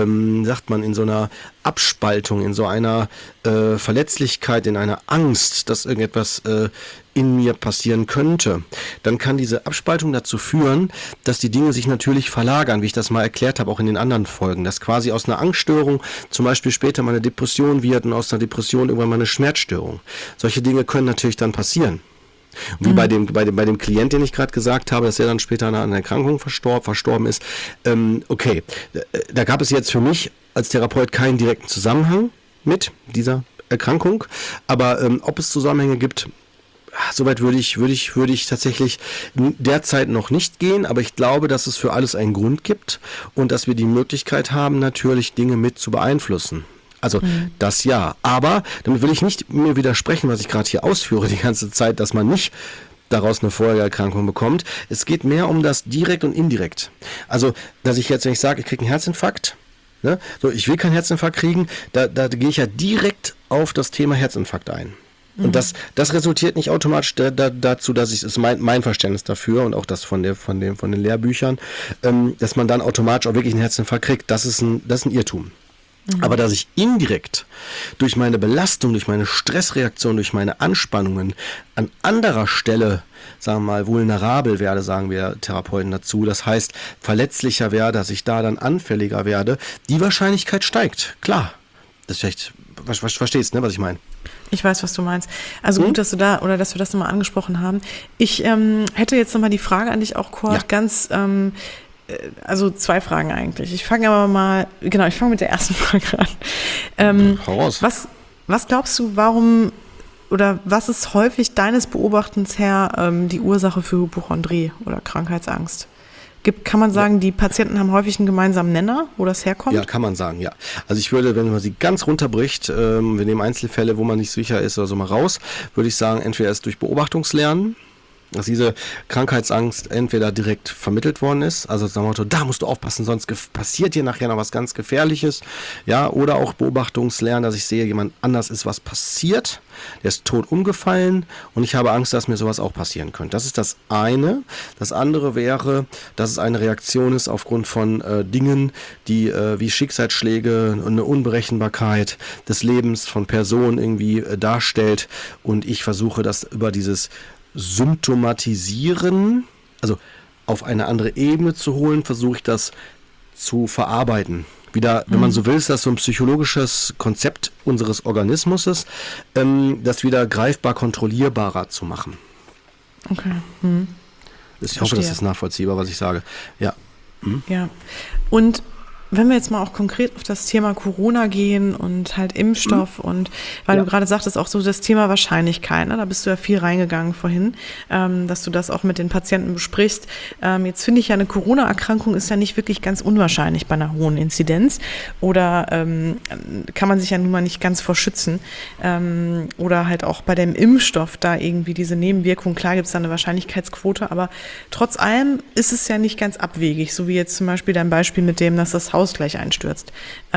sagt man, in so einer Abspaltung, in so einer Verletzlichkeit, in einer Angst, dass irgendetwas in mir passieren könnte, dann kann diese Abspaltung dazu führen, dass die Dinge sich natürlich verlagern, wie ich das mal erklärt habe, auch in den anderen Folgen, dass quasi aus einer Angststörung zum Beispiel später mal eine Depression wird und aus einer Depression irgendwann mal eine Schmerzstörung. Solche Dinge können natürlich dann passieren. Und wie bei dem Klient, den ich gerade gesagt habe, dass er dann später an einer Erkrankung verstorben ist. Okay, da gab es jetzt für mich als Therapeut keinen direkten Zusammenhang mit dieser Erkrankung, aber ob es Zusammenhänge gibt, soweit würde ich tatsächlich derzeit noch nicht gehen, aber ich glaube, dass es für alles einen Grund gibt und dass wir die Möglichkeit haben, natürlich Dinge mit zu beeinflussen. Also das ja, aber damit will ich nicht mir widersprechen, was ich gerade hier ausführe die ganze Zeit, dass man nicht daraus eine Folgeerkrankung bekommt. Es geht mehr um das direkt und indirekt. Also, dass ich jetzt, wenn ich sage, ich kriege einen Herzinfarkt, ne, so ich will keinen Herzinfarkt kriegen, da gehe ich ja direkt auf das Thema Herzinfarkt ein. Und das resultiert nicht automatisch dazu, dass es ist mein Verständnis dafür und auch das von den Lehrbüchern, dass man dann automatisch auch wirklich einen Herzinfarkt kriegt. Das ist ein Irrtum. Aber dass ich indirekt durch meine Belastung, durch meine Stressreaktion, durch meine Anspannungen an anderer Stelle, sagen wir mal, vulnerabel werde, sagen wir Therapeuten dazu, das heißt verletzlicher werde, dass ich da dann anfälliger werde, die Wahrscheinlichkeit steigt. Klar. Das ist vielleicht, verstehst du, ne, was ich meine? Ich weiß, was du meinst. Also gut, dass wir das nochmal angesprochen haben. Ich hätte jetzt nochmal die Frage an dich auch, Kurt, ganz, also 2 Fragen eigentlich. Ich fange mit der ersten Frage an. Raus. Was glaubst du, warum oder was ist häufig deines Beobachtens her die Ursache für Hypochondrie oder Krankheitsangst? Kann man sagen, die Patienten haben häufig einen gemeinsamen Nenner, wo das herkommt? Ja, kann man sagen, ja. Also ich würde, wenn man sie ganz runterbricht, wir nehmen Einzelfälle, wo man nicht sicher ist oder so mal raus, würde ich sagen, entweder ist durch Beobachtungslernen, dass diese Krankheitsangst entweder direkt vermittelt worden ist, also sagen wir mal, da musst du aufpassen, sonst passiert dir nachher noch was ganz Gefährliches, ja, oder auch Beobachtungslernen, dass ich sehe, jemand anders ist was passiert, der ist tot umgefallen und ich habe Angst, dass mir sowas auch passieren könnte. Das ist das eine. Das andere wäre, dass es eine Reaktion ist aufgrund von Dingen, die wie Schicksalsschläge und eine Unberechenbarkeit des Lebens von Personen irgendwie darstellt und ich versuche das über dieses Symptomatisieren, also auf eine andere Ebene zu holen, versuche ich das zu verarbeiten. Wieder, wenn man so will, ist das so ein psychologisches Konzept unseres Organismus, das wieder greifbar, kontrollierbarer zu machen. Okay. Ich hoffe, das ist nachvollziehbar, was ich sage. Ja. Ja. Und wenn wir jetzt mal auch konkret auf das Thema Corona gehen und halt Impfstoff und weil du gerade sagtest, auch so das Thema Wahrscheinlichkeit, ne? Da bist du ja viel reingegangen vorhin, dass du das auch mit den Patienten besprichst. Jetzt finde ich ja, eine Corona-Erkrankung ist ja nicht wirklich ganz unwahrscheinlich bei einer hohen Inzidenz oder kann man sich ja nun mal nicht ganz vor schützen. Oder halt auch bei dem Impfstoff da irgendwie diese Nebenwirkung, klar gibt es da eine Wahrscheinlichkeitsquote, aber trotz allem ist es ja nicht ganz abwegig, so wie jetzt zum Beispiel dein Beispiel mit dem, dass das Haus gleich einstürzt.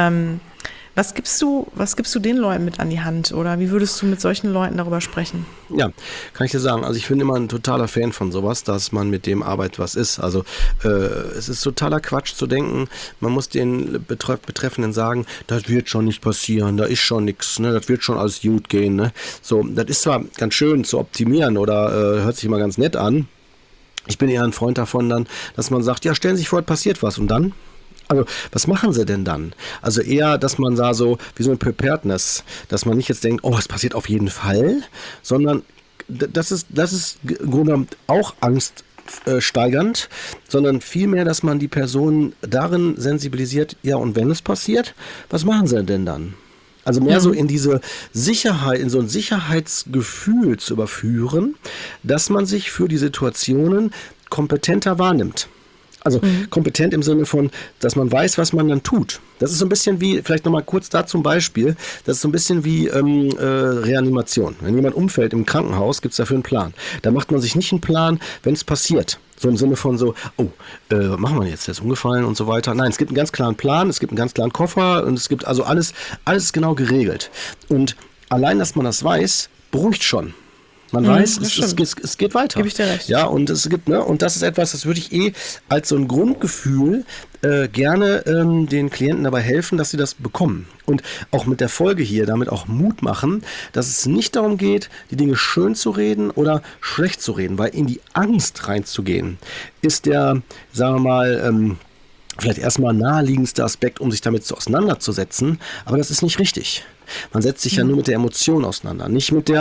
Was gibst du den Leuten mit an die Hand oder wie würdest du mit solchen Leuten darüber sprechen? Ja, kann ich dir sagen. Also ich bin immer ein totaler Fan von sowas, dass man mit dem arbeitet, was ist. Also es ist totaler Quatsch zu denken, man muss den Betreffenden sagen, das wird schon nicht passieren, da ist schon nichts, ne? Das wird schon alles gut gehen. Ne? So, das ist zwar ganz schön zu optimieren oder hört sich immer ganz nett an. Ich bin eher ein Freund davon dann, dass man sagt, ja, stellen Sie sich vor, passiert was und dann? Also, was machen sie denn dann? Also eher, dass man da so, wie so ein Preparedness, dass man nicht jetzt denkt, oh, es passiert auf jeden Fall, sondern das ist im Grunde auch Angst steigernd, sondern vielmehr, dass man die Person darin sensibilisiert, ja, und wenn es passiert, was machen sie denn dann? Also mehr so in diese Sicherheit, in so ein Sicherheitsgefühl zu überführen, dass man sich für die Situationen kompetenter wahrnimmt. Also kompetent im Sinne von, dass man weiß, was man dann tut. Das ist so ein bisschen wie, vielleicht nochmal kurz da zum Beispiel, das ist so ein bisschen wie Reanimation. Wenn jemand umfällt im Krankenhaus, gibt es dafür einen Plan. Da macht man sich nicht einen Plan, wenn es passiert. So im Sinne von so, machen wir jetzt, der ist umgefallen und so weiter. Nein, es gibt einen ganz klaren Plan, es gibt einen ganz klaren Koffer und es gibt also alles genau geregelt. Und allein, dass man das weiß, beruhigt schon. Man weiß, es geht weiter. Gebe ich dir recht. Ja, und es gibt, und das ist etwas, das würde ich als so ein Grundgefühl gerne den Klienten dabei helfen, dass sie das bekommen. Und auch mit der Folge hier damit auch Mut machen, dass es nicht darum geht, die Dinge schön zu reden oder schlecht zu reden, weil in die Angst reinzugehen, ist der, sagen wir mal, vielleicht erstmal naheliegendster Aspekt, um sich damit auseinanderzusetzen, aber das ist nicht richtig. Man setzt sich ja nur mit der Emotion auseinander, nicht mit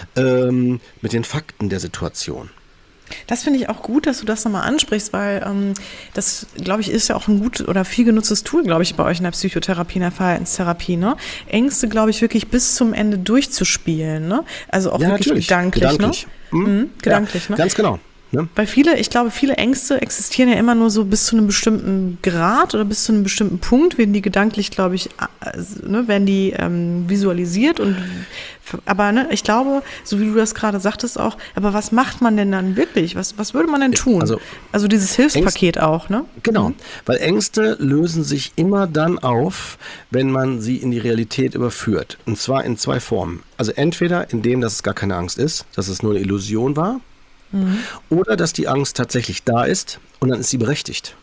mit den Fakten der Situation. Das finde ich auch gut, dass du das nochmal ansprichst, weil das, glaube ich, ist ja auch ein gut oder viel genutztes Tool, glaube ich, bei euch in der Psychotherapie, in der Verhaltenstherapie, ne? Ängste, glaube ich, wirklich bis zum Ende durchzuspielen, ne? Also auch wirklich gedanklich. Ne? Gedanklich, ne? Ganz genau. Ne? Weil ich glaube, viele Ängste existieren ja immer nur so bis zu einem bestimmten Grad oder bis zu einem bestimmten Punkt, werden die gedanklich, glaube ich, werden die visualisiert aber ich glaube, so wie du das gerade sagtest auch, aber was macht man denn dann wirklich? Was würde man denn tun? Also dieses Hilfspaket auch, ne? Genau, weil Ängste lösen sich immer dann auf, wenn man sie in die Realität überführt. Und zwar in zwei Formen. Also entweder indem, dass es gar keine Angst ist, dass es nur eine Illusion war, oder dass die Angst tatsächlich da ist und dann ist sie berechtigt.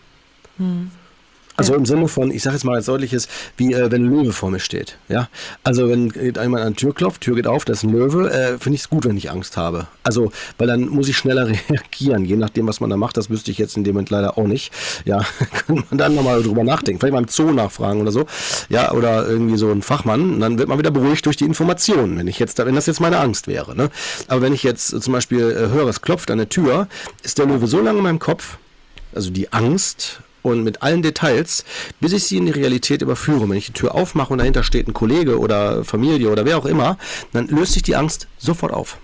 Also im Sinne von, ich sage jetzt mal als deutliches, wie wenn ein Löwe vor mir steht. Ja? Also wenn jemand an die Tür klopft, Tür geht auf, das ist ein Löwe, finde ich es gut, wenn ich Angst habe. Also, weil dann muss ich schneller reagieren, je nachdem, was man da macht, das wüsste ich jetzt in dem Moment leider auch nicht. Ja, kann man dann nochmal drüber nachdenken, vielleicht mal im Zoo nachfragen oder so. Ja, oder irgendwie so ein Fachmann, dann wird man wieder beruhigt durch die Informationen, wenn das jetzt meine Angst wäre. Ne? Aber wenn ich jetzt zum Beispiel höre, es klopft an der Tür, ist der Löwe so lange in meinem Kopf, also die Angst, und mit allen Details, bis ich sie in die Realität überführe. Wenn ich die Tür aufmache und dahinter steht ein Kollege oder Familie oder wer auch immer, dann löst sich die Angst sofort auf.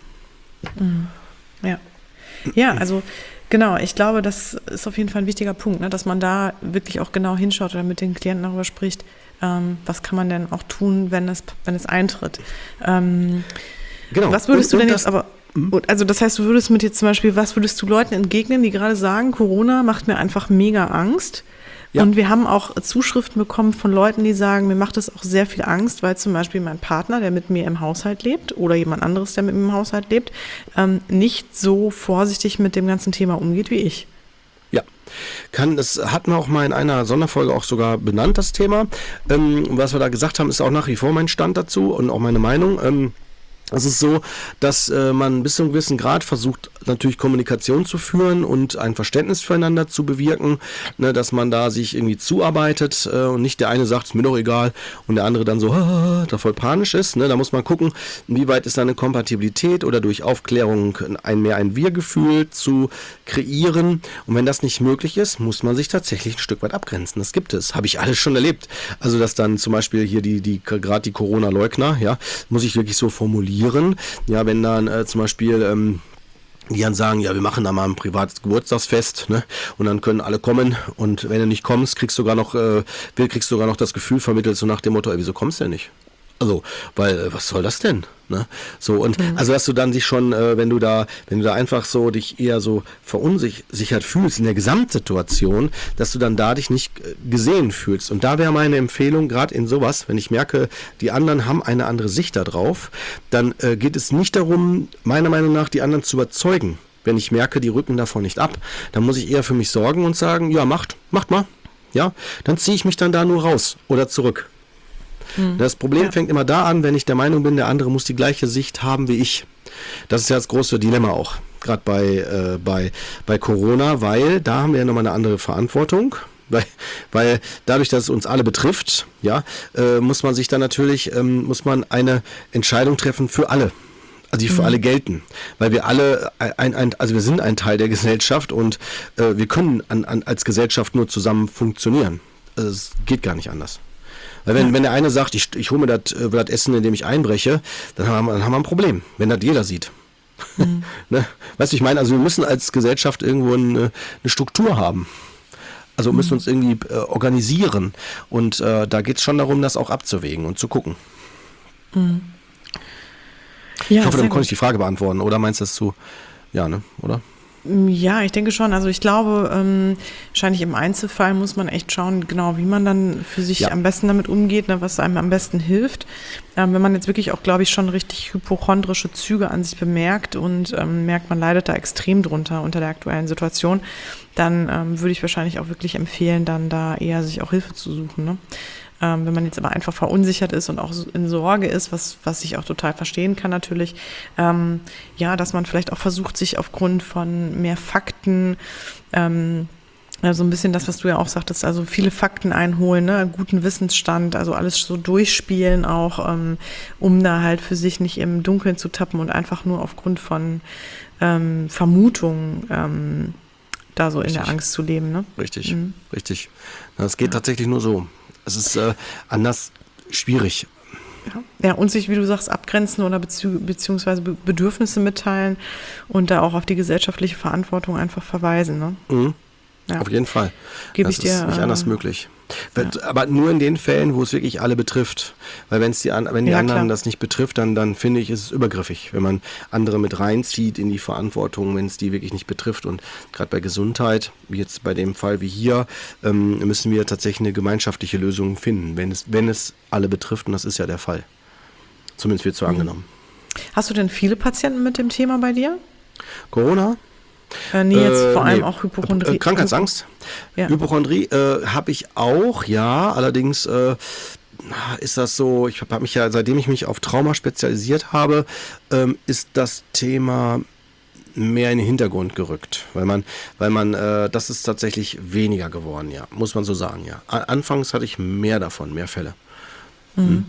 Ja, also genau, ich glaube, das ist auf jeden Fall ein wichtiger Punkt, ne, dass man da wirklich auch genau hinschaut oder mit den Klienten darüber spricht, was kann man denn auch tun, wenn es eintritt. Genau. Was würdest du denn jetzt aber... Also das heißt, du würdest mit jetzt zum Beispiel, was würdest du Leuten entgegnen, die gerade sagen, Corona macht mir einfach mega Angst? Ja. Und wir haben auch Zuschriften bekommen von Leuten, die sagen, mir macht es auch sehr viel Angst, weil zum Beispiel mein Partner, der mit mir im Haushalt lebt oder jemand anderes, der mit mir im Haushalt lebt, nicht so vorsichtig mit dem ganzen Thema umgeht wie ich. Ja, das hatten wir auch mal in einer Sonderfolge auch sogar benannt, das Thema. Was wir da gesagt haben, ist auch nach wie vor mein Stand dazu und auch meine Meinung. Es ist so, dass man bis zu einem gewissen Grad versucht, natürlich Kommunikation zu führen und ein Verständnis füreinander zu bewirken, ne, dass man da sich irgendwie zuarbeitet und nicht der eine sagt, ist mir doch egal und der andere dann so, da voll panisch ist. Ne, da muss man gucken, inwieweit ist da eine Kompatibilität oder durch Aufklärung mehr ein Wir-Gefühl zu kreieren. Und wenn das nicht möglich ist, muss man sich tatsächlich ein Stück weit abgrenzen. Das gibt es. Habe ich alles schon erlebt. Also, dass dann zum Beispiel hier gerade die Corona-Leugner, ja, muss ich wirklich so formulieren. Ja, wenn dann zum Beispiel die dann sagen, ja, wir machen da mal ein privates Geburtstagsfest, ne? Und dann können alle kommen und wenn du nicht kommst, kriegst du sogar noch das Gefühl vermittelt, so nach dem Motto, wieso kommst du denn nicht? Also, weil, was soll das denn? Ne? So, und also, dass du dann dich schon, wenn du da einfach so dich eher so verunsichert fühlst in der Gesamtsituation, dass du dann da dich nicht gesehen fühlst. Und da wäre meine Empfehlung, gerade in sowas, wenn ich merke, die anderen haben eine andere Sicht da drauf, dann geht es nicht darum, meiner Meinung nach, die anderen zu überzeugen. Wenn ich merke, die rücken davon nicht ab, dann muss ich eher für mich sorgen und sagen, ja, macht mal. Ja, dann ziehe ich mich dann da nur raus oder zurück. Das Problem fängt immer da an, wenn ich der Meinung bin, der andere muss die gleiche Sicht haben wie ich. Das ist ja das große Dilemma auch, gerade bei Corona, weil da haben wir ja nochmal eine andere Verantwortung. Weil dadurch, dass es uns alle betrifft, ja, muss man sich dann natürlich, muss man eine Entscheidung treffen für alle. Also die für alle gelten, weil wir alle also wir sind ein Teil der Gesellschaft und wir können als Gesellschaft nur zusammen funktionieren. Also es geht gar nicht anders. Weil wenn der eine sagt, ich hole mir das Essen, indem ich einbreche, dann haben wir ein Problem, wenn das jeder sieht. Ne? Weißt du, ich meine, also wir müssen als Gesellschaft irgendwo eine Struktur haben. Also müssen uns irgendwie organisieren und da geht es schon darum, das auch abzuwägen und zu gucken. Ja, ich hoffe, dann konnte ich die Frage beantworten. Oder meinst du das zu? Ja, ne? Oder? Ja, ich denke schon. Also ich glaube, wahrscheinlich im Einzelfall muss man echt schauen, genau, wie man dann für sich am besten damit umgeht, ne, was einem am besten hilft. Wenn man jetzt wirklich auch, glaube ich, schon richtig hypochondrische Züge an sich bemerkt und merkt, man leidet da extrem drunter unter der aktuellen Situation, dann würde ich wahrscheinlich auch wirklich empfehlen, dann da eher sich auch Hilfe zu suchen, ne? Wenn man jetzt aber einfach verunsichert ist und auch in Sorge ist, was ich auch total verstehen kann natürlich, dass man vielleicht auch versucht, sich aufgrund von mehr Fakten, so ein bisschen das, was du ja auch sagtest, also viele Fakten einholen, ne, guten Wissensstand, also alles so durchspielen auch, um da halt für sich nicht im Dunkeln zu tappen und einfach nur aufgrund von Vermutungen da so in der Angst zu leben. Ne? Richtig. Das geht tatsächlich nur so. Es ist anders schwierig. Ja, und sich, wie du sagst, abgrenzen oder beziehungsweise Bedürfnisse mitteilen und da auch auf die gesellschaftliche Verantwortung einfach verweisen. Ne? Mhm. Ja. Auf jeden Fall. Das ist nicht anders möglich. Aber nur in den Fällen, wo es wirklich alle betrifft. Weil wenn die anderen das nicht betrifft, dann finde ich, ist es übergriffig, wenn man andere mit reinzieht in die Verantwortung, wenn es die wirklich nicht betrifft. Und gerade bei Gesundheit, wie jetzt bei dem Fall wie hier, müssen wir tatsächlich eine gemeinschaftliche Lösung finden, wenn es alle betrifft. Und das ist ja der Fall. Zumindest wird so angenommen. Hast du denn viele Patienten mit dem Thema bei dir? Corona? Jetzt vor allem auch Hypochondrie. Krankheitsangst. Ja. Hypochondrie habe ich auch, ja. Allerdings ist das so, ich habe mich ja, seitdem ich mich auf Trauma spezialisiert habe, ist das Thema mehr in den Hintergrund gerückt. Weil man, das ist tatsächlich weniger geworden, ja. Muss man so sagen, ja. Anfangs hatte ich mehr davon, mehr Fälle. Mhm.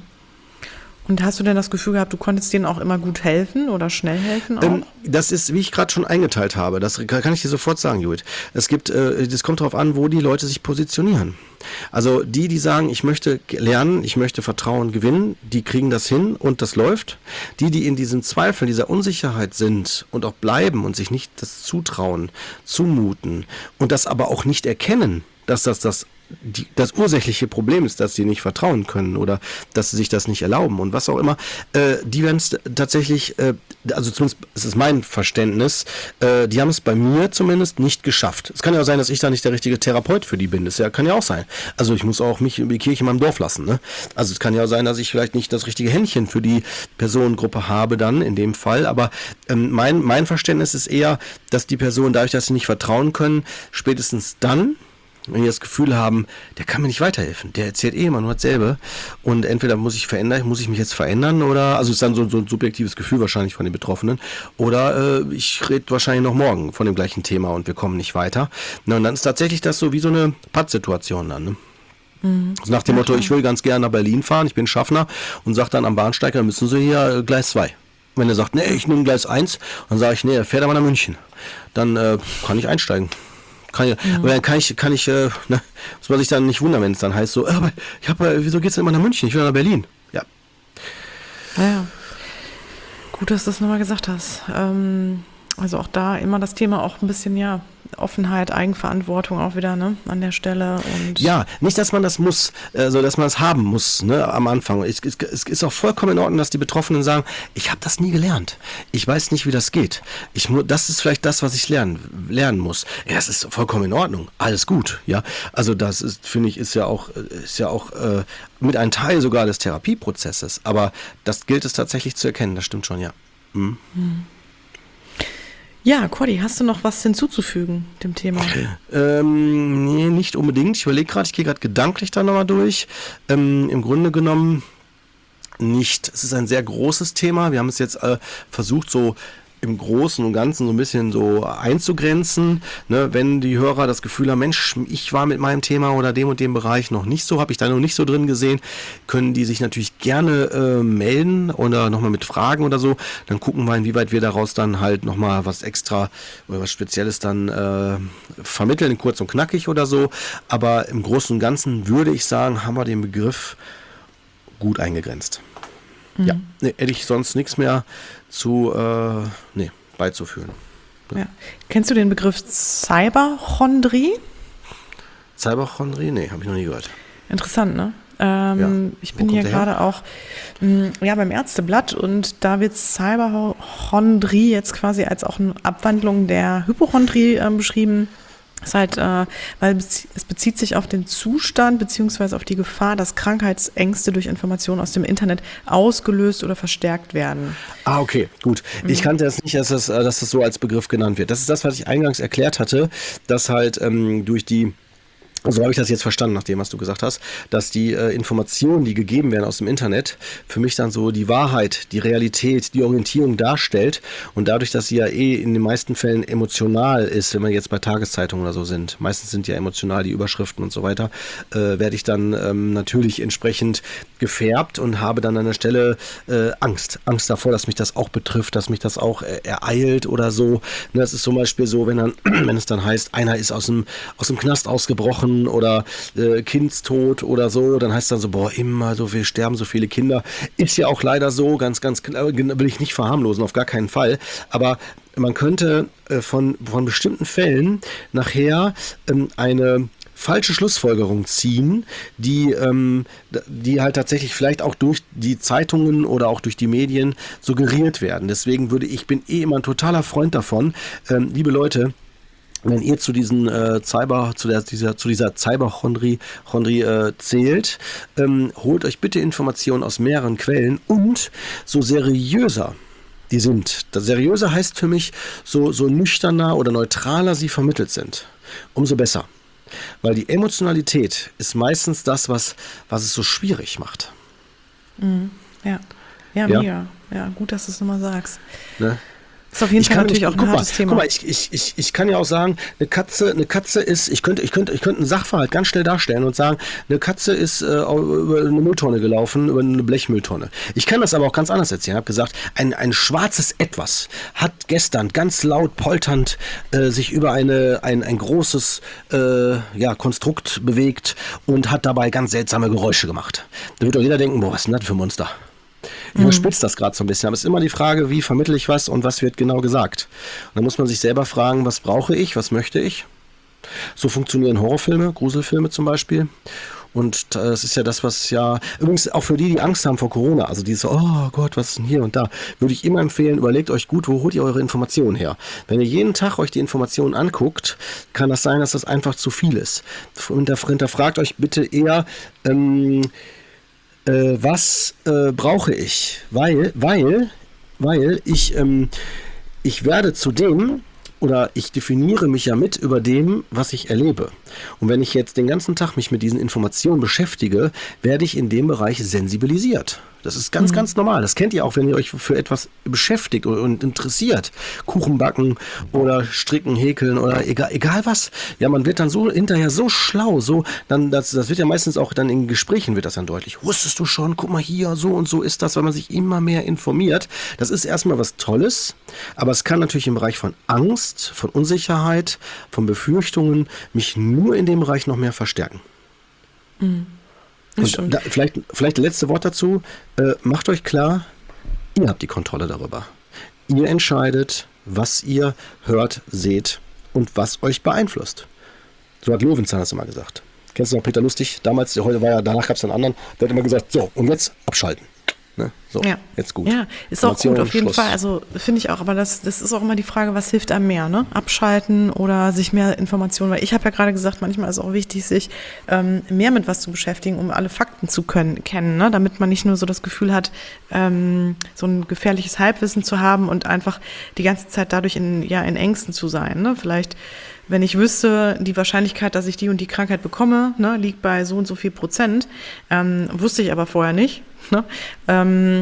Und hast du denn das Gefühl gehabt, du konntest denen auch immer gut helfen oder schnell helfen auch? Das ist, wie ich gerade schon eingeteilt habe, das kann ich dir sofort sagen, Judith. Das kommt darauf an, wo die Leute sich positionieren. Also die sagen, ich möchte lernen, ich möchte Vertrauen gewinnen, die kriegen das hin und das läuft. Die in diesem Zweifel, dieser Unsicherheit sind und auch bleiben und sich nicht das zutrauen, zumuten und das aber auch nicht erkennen, dass das ursächliche Problem ist, dass sie nicht vertrauen können oder dass sie sich das nicht erlauben und was auch immer, die werden es tatsächlich, also zumindest ist es mein Verständnis, die haben es bei mir zumindest nicht geschafft. Es kann ja auch sein, dass ich da nicht der richtige Therapeut für die bin, das kann ja auch sein. Also ich muss auch mich in die Kirche in meinem Dorf lassen, ne? Also es kann ja auch sein, dass ich vielleicht nicht das richtige Händchen für die Personengruppe habe dann in dem Fall, aber mein Verständnis ist eher, dass die Personen dadurch, dass sie nicht vertrauen können, spätestens dann, wenn die das Gefühl haben, der kann mir nicht weiterhelfen, der erzählt immer nur dasselbe und entweder muss ich mich jetzt verändern oder, also ist dann so ein subjektives Gefühl wahrscheinlich von den Betroffenen oder ich rede wahrscheinlich noch morgen von dem gleichen Thema und wir kommen nicht weiter. Na, und dann ist tatsächlich das so wie so eine Pattsituation dann, ne? Also nach dem Motto, ich will ganz gerne nach Berlin fahren, ich bin Schaffner und sage dann am Bahnsteig, dann müssen Sie hier Gleis 2. Wenn er sagt, nee, ich nehme Gleis 1, dann sage ich, nee, er fährt aber nach München. Dann kann ich einsteigen. Aber dann kann ich, muss man sich dann nicht wundern, wenn es dann heißt so, aber wieso geht's denn immer nach München? Ich will nach Berlin. Ja. Ja. Gut, dass du das nochmal gesagt hast. Also auch da immer das Thema auch ein bisschen, Offenheit, Eigenverantwortung auch wieder, ne, an der Stelle. Und ja, nicht, dass man das muss, dass man es haben muss, ne, am Anfang. Es ist auch vollkommen in Ordnung, dass die Betroffenen sagen, ich habe das nie gelernt. Ich weiß nicht, wie das geht. Das ist vielleicht das, was ich lernen muss. Ja, das ist vollkommen in Ordnung. Alles gut, ja. Also das ist, finde ich, ist ja auch mit ein Teil sogar des Therapieprozesses. Aber das gilt es tatsächlich zu erkennen, das stimmt schon, ja. Mhm. Ja, Cordy, hast du noch was hinzuzufügen dem Thema? Nee, nicht unbedingt. Ich gehe gerade gedanklich da nochmal durch. Im Grunde genommen nicht. Es ist ein sehr großes Thema. Wir haben es jetzt versucht, so im Großen und Ganzen so ein bisschen so einzugrenzen. Ne? Wenn die Hörer das Gefühl haben, Mensch, ich war mit meinem Thema oder dem und dem Bereich noch nicht so, habe ich da noch nicht so drin gesehen, können die sich natürlich gerne melden oder nochmal mit Fragen oder so. Dann gucken wir, inwieweit wir daraus dann halt nochmal was extra oder was Spezielles dann vermitteln, kurz und knackig oder so. Aber im Großen und Ganzen würde ich sagen, haben wir den Begriff gut eingegrenzt. Ja, hätte ich sonst nichts mehr beizuführen. Ja. Kennst du den Begriff Cyberchondrie? Cyberchondrie? Nee, habe ich noch nie gehört. Interessant, ne? Ich bin hier gerade auch beim Ärzteblatt und da wird Cyberchondrie jetzt quasi als auch eine Abwandlung der Hypochondrie beschrieben. Das ist halt, weil es bezieht sich auf den Zustand beziehungsweise auf die Gefahr, dass Krankheitsängste durch Informationen aus dem Internet ausgelöst oder verstärkt werden. Ah, okay, gut. Ich kannte das nicht, dass das so als Begriff genannt wird. Das ist das, was ich eingangs erklärt hatte, dass halt durch die so habe ich das jetzt verstanden, nach dem, was du gesagt hast, dass die Informationen, die gegeben werden aus dem Internet, für mich dann so die Wahrheit, die Realität, die Orientierung darstellt und dadurch, dass sie ja in den meisten Fällen emotional ist, wenn wir jetzt bei Tageszeitungen oder so sind, meistens sind ja emotional die Überschriften und so weiter, werde ich dann natürlich entsprechend gefärbt und habe dann an der Stelle Angst davor, dass mich das auch betrifft, dass mich das auch ereilt oder so. Das ist zum Beispiel so, wenn es dann heißt, einer ist aus dem Knast ausgebrochen oder Kindstod oder so, dann heißt es dann so, boah, immer so viel sterben so viele Kinder. Ist ja auch leider so, ganz, ganz klar, will ich nicht verharmlosen, auf gar keinen Fall. Aber man könnte von bestimmten Fällen nachher eine falsche Schlussfolgerung ziehen, die halt tatsächlich vielleicht auch durch die Zeitungen oder auch durch die Medien suggeriert werden. Deswegen bin immer ein totaler Freund davon, liebe Leute, wenn ihr zu dieser Cyberchondrie zählt, holt euch bitte Informationen aus mehreren Quellen und so seriöser die sind. Das seriöser heißt für mich, so nüchterner oder neutraler sie vermittelt sind, umso besser. Weil die Emotionalität ist meistens das, was es so schwierig macht. Ja, mega. Ja, gut, dass du es nochmal sagst. Ne? Das ist auf jeden Fall natürlich auch ein hartes Thema. Guck mal, ich kann ja auch sagen, eine Katze ist, ich könnte einen Sachverhalt ganz schnell darstellen und sagen, eine Katze ist über eine Mülltonne gelaufen, über eine Blechmülltonne. Ich kann das aber auch ganz anders erzählen. Ich habe gesagt, ein schwarzes Etwas hat gestern ganz laut polternd sich über ein großes Konstrukt bewegt und hat dabei ganz seltsame Geräusche gemacht. Da wird doch jeder denken, boah, was ist denn das für ein Monster? Ich überspitze das gerade so ein bisschen, aber es ist immer die Frage, wie vermittle ich was und was wird genau gesagt. Und dann muss man sich selber fragen, was brauche ich, was möchte ich? So funktionieren Horrorfilme, Gruselfilme zum Beispiel. Und es ist ja das, was übrigens auch für die Angst haben vor Corona, also dieses, oh Gott, was ist denn hier und da, würde ich immer empfehlen, überlegt euch gut, wo holt ihr eure Informationen her? Wenn ihr jeden Tag euch die Informationen anguckt, kann das sein, dass das einfach zu viel ist. Hinterfragt euch bitte eher, was brauche ich? Weil ich werde zu dem, oder ich definiere mich ja mit über dem, was ich erlebe. Und wenn ich jetzt den ganzen Tag mich mit diesen Informationen beschäftige, werde ich in dem Bereich sensibilisiert. Das ist ganz, ganz normal. Das kennt ihr auch, wenn ihr euch für etwas beschäftigt und interessiert. Kuchen backen oder stricken, häkeln oder egal was. Ja, man wird dann so hinterher so schlau. Das wird ja meistens auch dann in Gesprächen wird das dann deutlich. Wusstest du schon? Guck mal hier, so und so ist das, weil man sich immer mehr informiert. Das ist erstmal was Tolles, aber es kann natürlich im Bereich von Angst, von Unsicherheit, von Befürchtungen mich nur in dem Bereich noch mehr verstärken. Und vielleicht letzte Wort dazu. Macht euch klar, ihr habt die Kontrolle darüber. Ihr entscheidet, was ihr hört, seht und was euch beeinflusst. So hat Löwenzahn das immer gesagt. Kennst du noch Peter Lustig? Damals, danach gab es einen anderen, der hat immer gesagt, so, und jetzt abschalten. Ne? So, jetzt gut. Ja, ist auch gut, auf jeden Fall. Also finde ich auch, aber das ist auch immer die Frage, was hilft einem mehr, ne? Abschalten oder sich mehr Informationen, weil ich habe ja gerade gesagt, manchmal ist es auch wichtig, sich mehr mit was zu beschäftigen, um alle Fakten zu kennen, ne? Damit man nicht nur so das Gefühl hat, so ein gefährliches Halbwissen zu haben und einfach die ganze Zeit dadurch in Ängsten zu sein, ne? Vielleicht, wenn ich wüsste, die Wahrscheinlichkeit, dass ich die und die Krankheit bekomme, ne, liegt bei so und so viel %, wusste ich aber vorher nicht. Ne?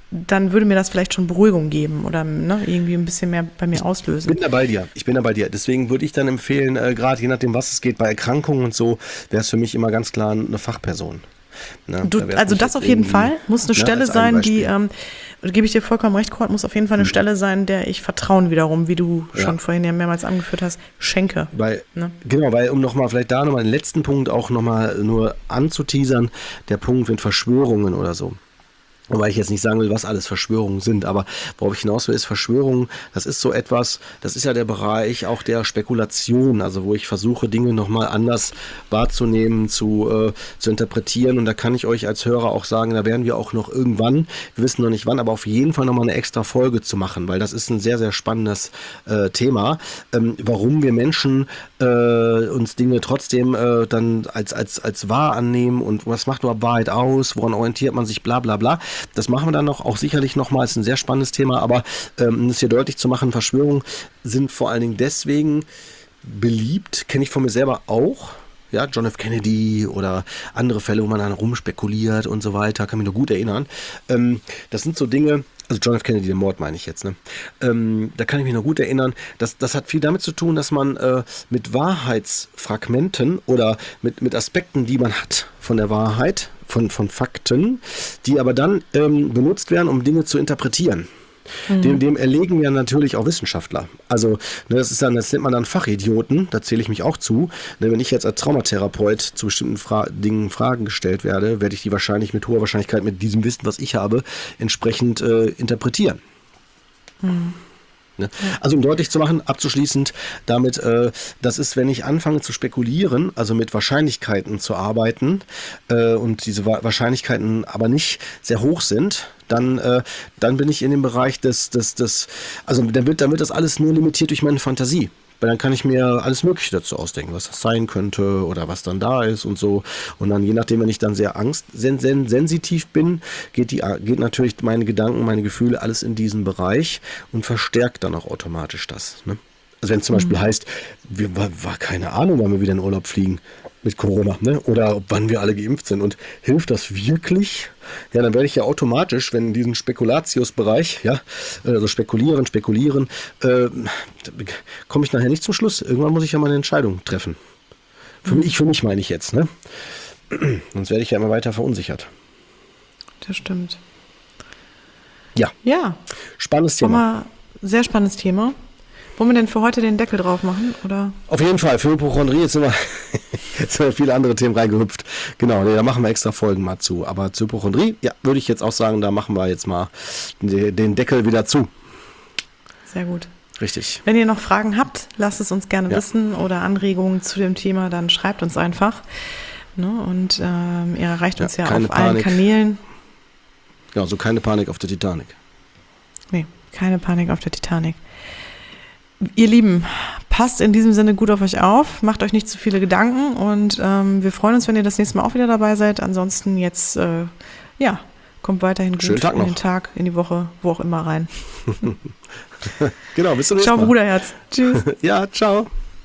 dann würde mir das vielleicht schon Beruhigung geben oder irgendwie ein bisschen mehr bei mir auslösen. Ich bin da bei dir. Deswegen würde ich dann empfehlen, gerade je nachdem, was es geht, bei Erkrankungen und so, wäre es für mich immer ganz klar eine Fachperson. Ne? Also das auf jeden Fall muss eine Stelle sein, die, gebe ich dir vollkommen recht, Kurt, muss auf jeden Fall eine Stelle sein, der ich Vertrauen wiederum, wie du schon vorhin ja mehrmals angeführt hast, schenke. Genau, weil um nochmal vielleicht da nochmal den letzten Punkt auch nochmal nur anzuteasern, der Punkt mit Verschwörungen oder so. Wobei ich jetzt nicht sagen will, was alles Verschwörungen sind, aber worauf ich hinaus will, ist Verschwörungen, das ist so etwas, das ist ja der Bereich auch der Spekulation, also wo ich versuche, Dinge nochmal anders wahrzunehmen, zu interpretieren, und da kann ich euch als Hörer auch sagen, da werden wir auch noch irgendwann, wir wissen noch nicht wann, aber auf jeden Fall nochmal eine extra Folge zu machen, weil das ist ein sehr, sehr spannendes Thema, warum wir Menschen uns Dinge trotzdem dann als wahr annehmen und was macht überhaupt Wahrheit aus, woran orientiert man sich, bla bla bla. Das machen wir dann auch sicherlich nochmal, ist ein sehr spannendes Thema, aber um es hier deutlich zu machen, Verschwörungen sind vor allen Dingen deswegen beliebt, kenne ich von mir selber auch, ja, John F. Kennedy oder andere Fälle, wo man dann rumspekuliert und so weiter, kann mich noch gut erinnern. Das sind so Dinge, also John F. Kennedy, den Mord meine ich jetzt, ne? Da kann ich mich noch gut erinnern, das hat viel damit zu tun, dass man mit Wahrheitsfragmenten oder mit Aspekten, die man hat von der Wahrheit, von Fakten, die aber dann benutzt werden, um Dinge zu interpretieren. Dem erlegen ja natürlich auch Wissenschaftler. Also das nennt man dann Fachidioten, da zähle ich mich auch zu. Wenn ich jetzt als Traumatherapeut zu bestimmten Dingen Fragen gestellt werde, werde ich die wahrscheinlich mit hoher Wahrscheinlichkeit mit diesem Wissen, was ich habe, entsprechend interpretieren. Also um deutlich zu machen, abzuschließend damit, das ist, wenn ich anfange zu spekulieren, also mit Wahrscheinlichkeiten zu arbeiten und diese Wahrscheinlichkeiten aber nicht sehr hoch sind, dann bin ich in dem Bereich also dann wird das alles nur limitiert durch meine Fantasie. Weil dann kann ich mir alles Mögliche dazu ausdenken, was das sein könnte oder was dann da ist und so. Und dann, je nachdem, wenn ich dann sehr angstsensitiv bin, geht natürlich meine Gedanken, meine Gefühle, alles in diesen Bereich und verstärkt dann auch automatisch das. Ne? Also wenn es zum Beispiel heißt, war keine Ahnung, wann wir wieder in Urlaub fliegen mit Corona, ne? Oder wann wir alle geimpft sind. Und hilft das wirklich? Ja, dann werde ich ja automatisch, wenn in diesem Spekulatius-Bereich, ja, also spekulieren, komme ich nachher nicht zum Schluss. Irgendwann muss ich ja mal eine Entscheidung treffen. Für mich meine ich jetzt, ne? Sonst werde ich ja immer weiter verunsichert. Das stimmt. Ja. Spannendes Thema. Sehr spannendes Thema. Wollen wir denn für heute den Deckel drauf machen? Oder? Auf jeden Fall, für Hypochondrie, jetzt sind wir viele andere Themen reingehüpft. Genau, da machen wir extra Folgen mal zu. Aber zu Hypochondrie, ja, würde ich jetzt auch sagen, da machen wir jetzt mal den Deckel wieder zu. Sehr gut. Richtig. Wenn ihr noch Fragen habt, lasst es uns gerne wissen oder Anregungen zu dem Thema, dann schreibt uns einfach. Ne? Und ihr erreicht uns auf allen Kanälen. Ja, so keine Panik auf der Titanic. Nee, keine Panik auf der Titanic. Ihr Lieben, passt in diesem Sinne gut auf euch auf, macht euch nicht zu viele Gedanken und wir freuen uns, wenn ihr das nächste Mal auch wieder dabei seid. Ansonsten jetzt, kommt weiterhin gut Schönen Tag noch. In den Tag, in die Woche, wo auch immer rein. Genau, bis zum nächsten Mal. Ciao, Bruderherz. Tschüss. Ja, ciao.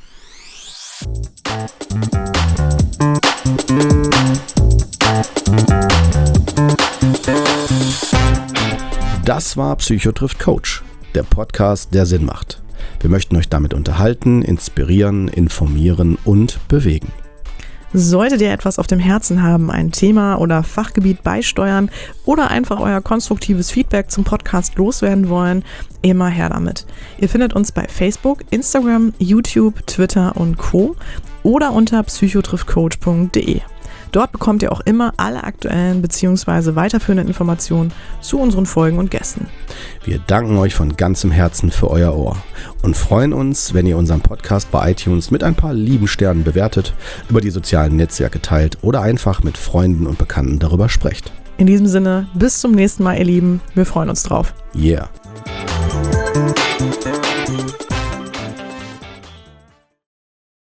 Das war Psycho trifft Coach, der Podcast, der Sinn macht. Wir möchten euch damit unterhalten, inspirieren, informieren und bewegen. Solltet ihr etwas auf dem Herzen haben, ein Thema oder Fachgebiet beisteuern oder einfach euer konstruktives Feedback zum Podcast loswerden wollen, immer her damit. Ihr findet uns bei Facebook, Instagram, YouTube, Twitter und Co. oder unter psychotrifftcoach.de. Dort bekommt ihr auch immer alle aktuellen bzw. weiterführenden Informationen zu unseren Folgen und Gästen. Wir danken euch von ganzem Herzen für euer Ohr und freuen uns, wenn ihr unseren Podcast bei iTunes mit ein paar lieben Sternen bewertet, über die sozialen Netzwerke teilt oder einfach mit Freunden und Bekannten darüber sprecht. In diesem Sinne, bis zum nächsten Mal, ihr Lieben. Wir freuen uns drauf. Yeah.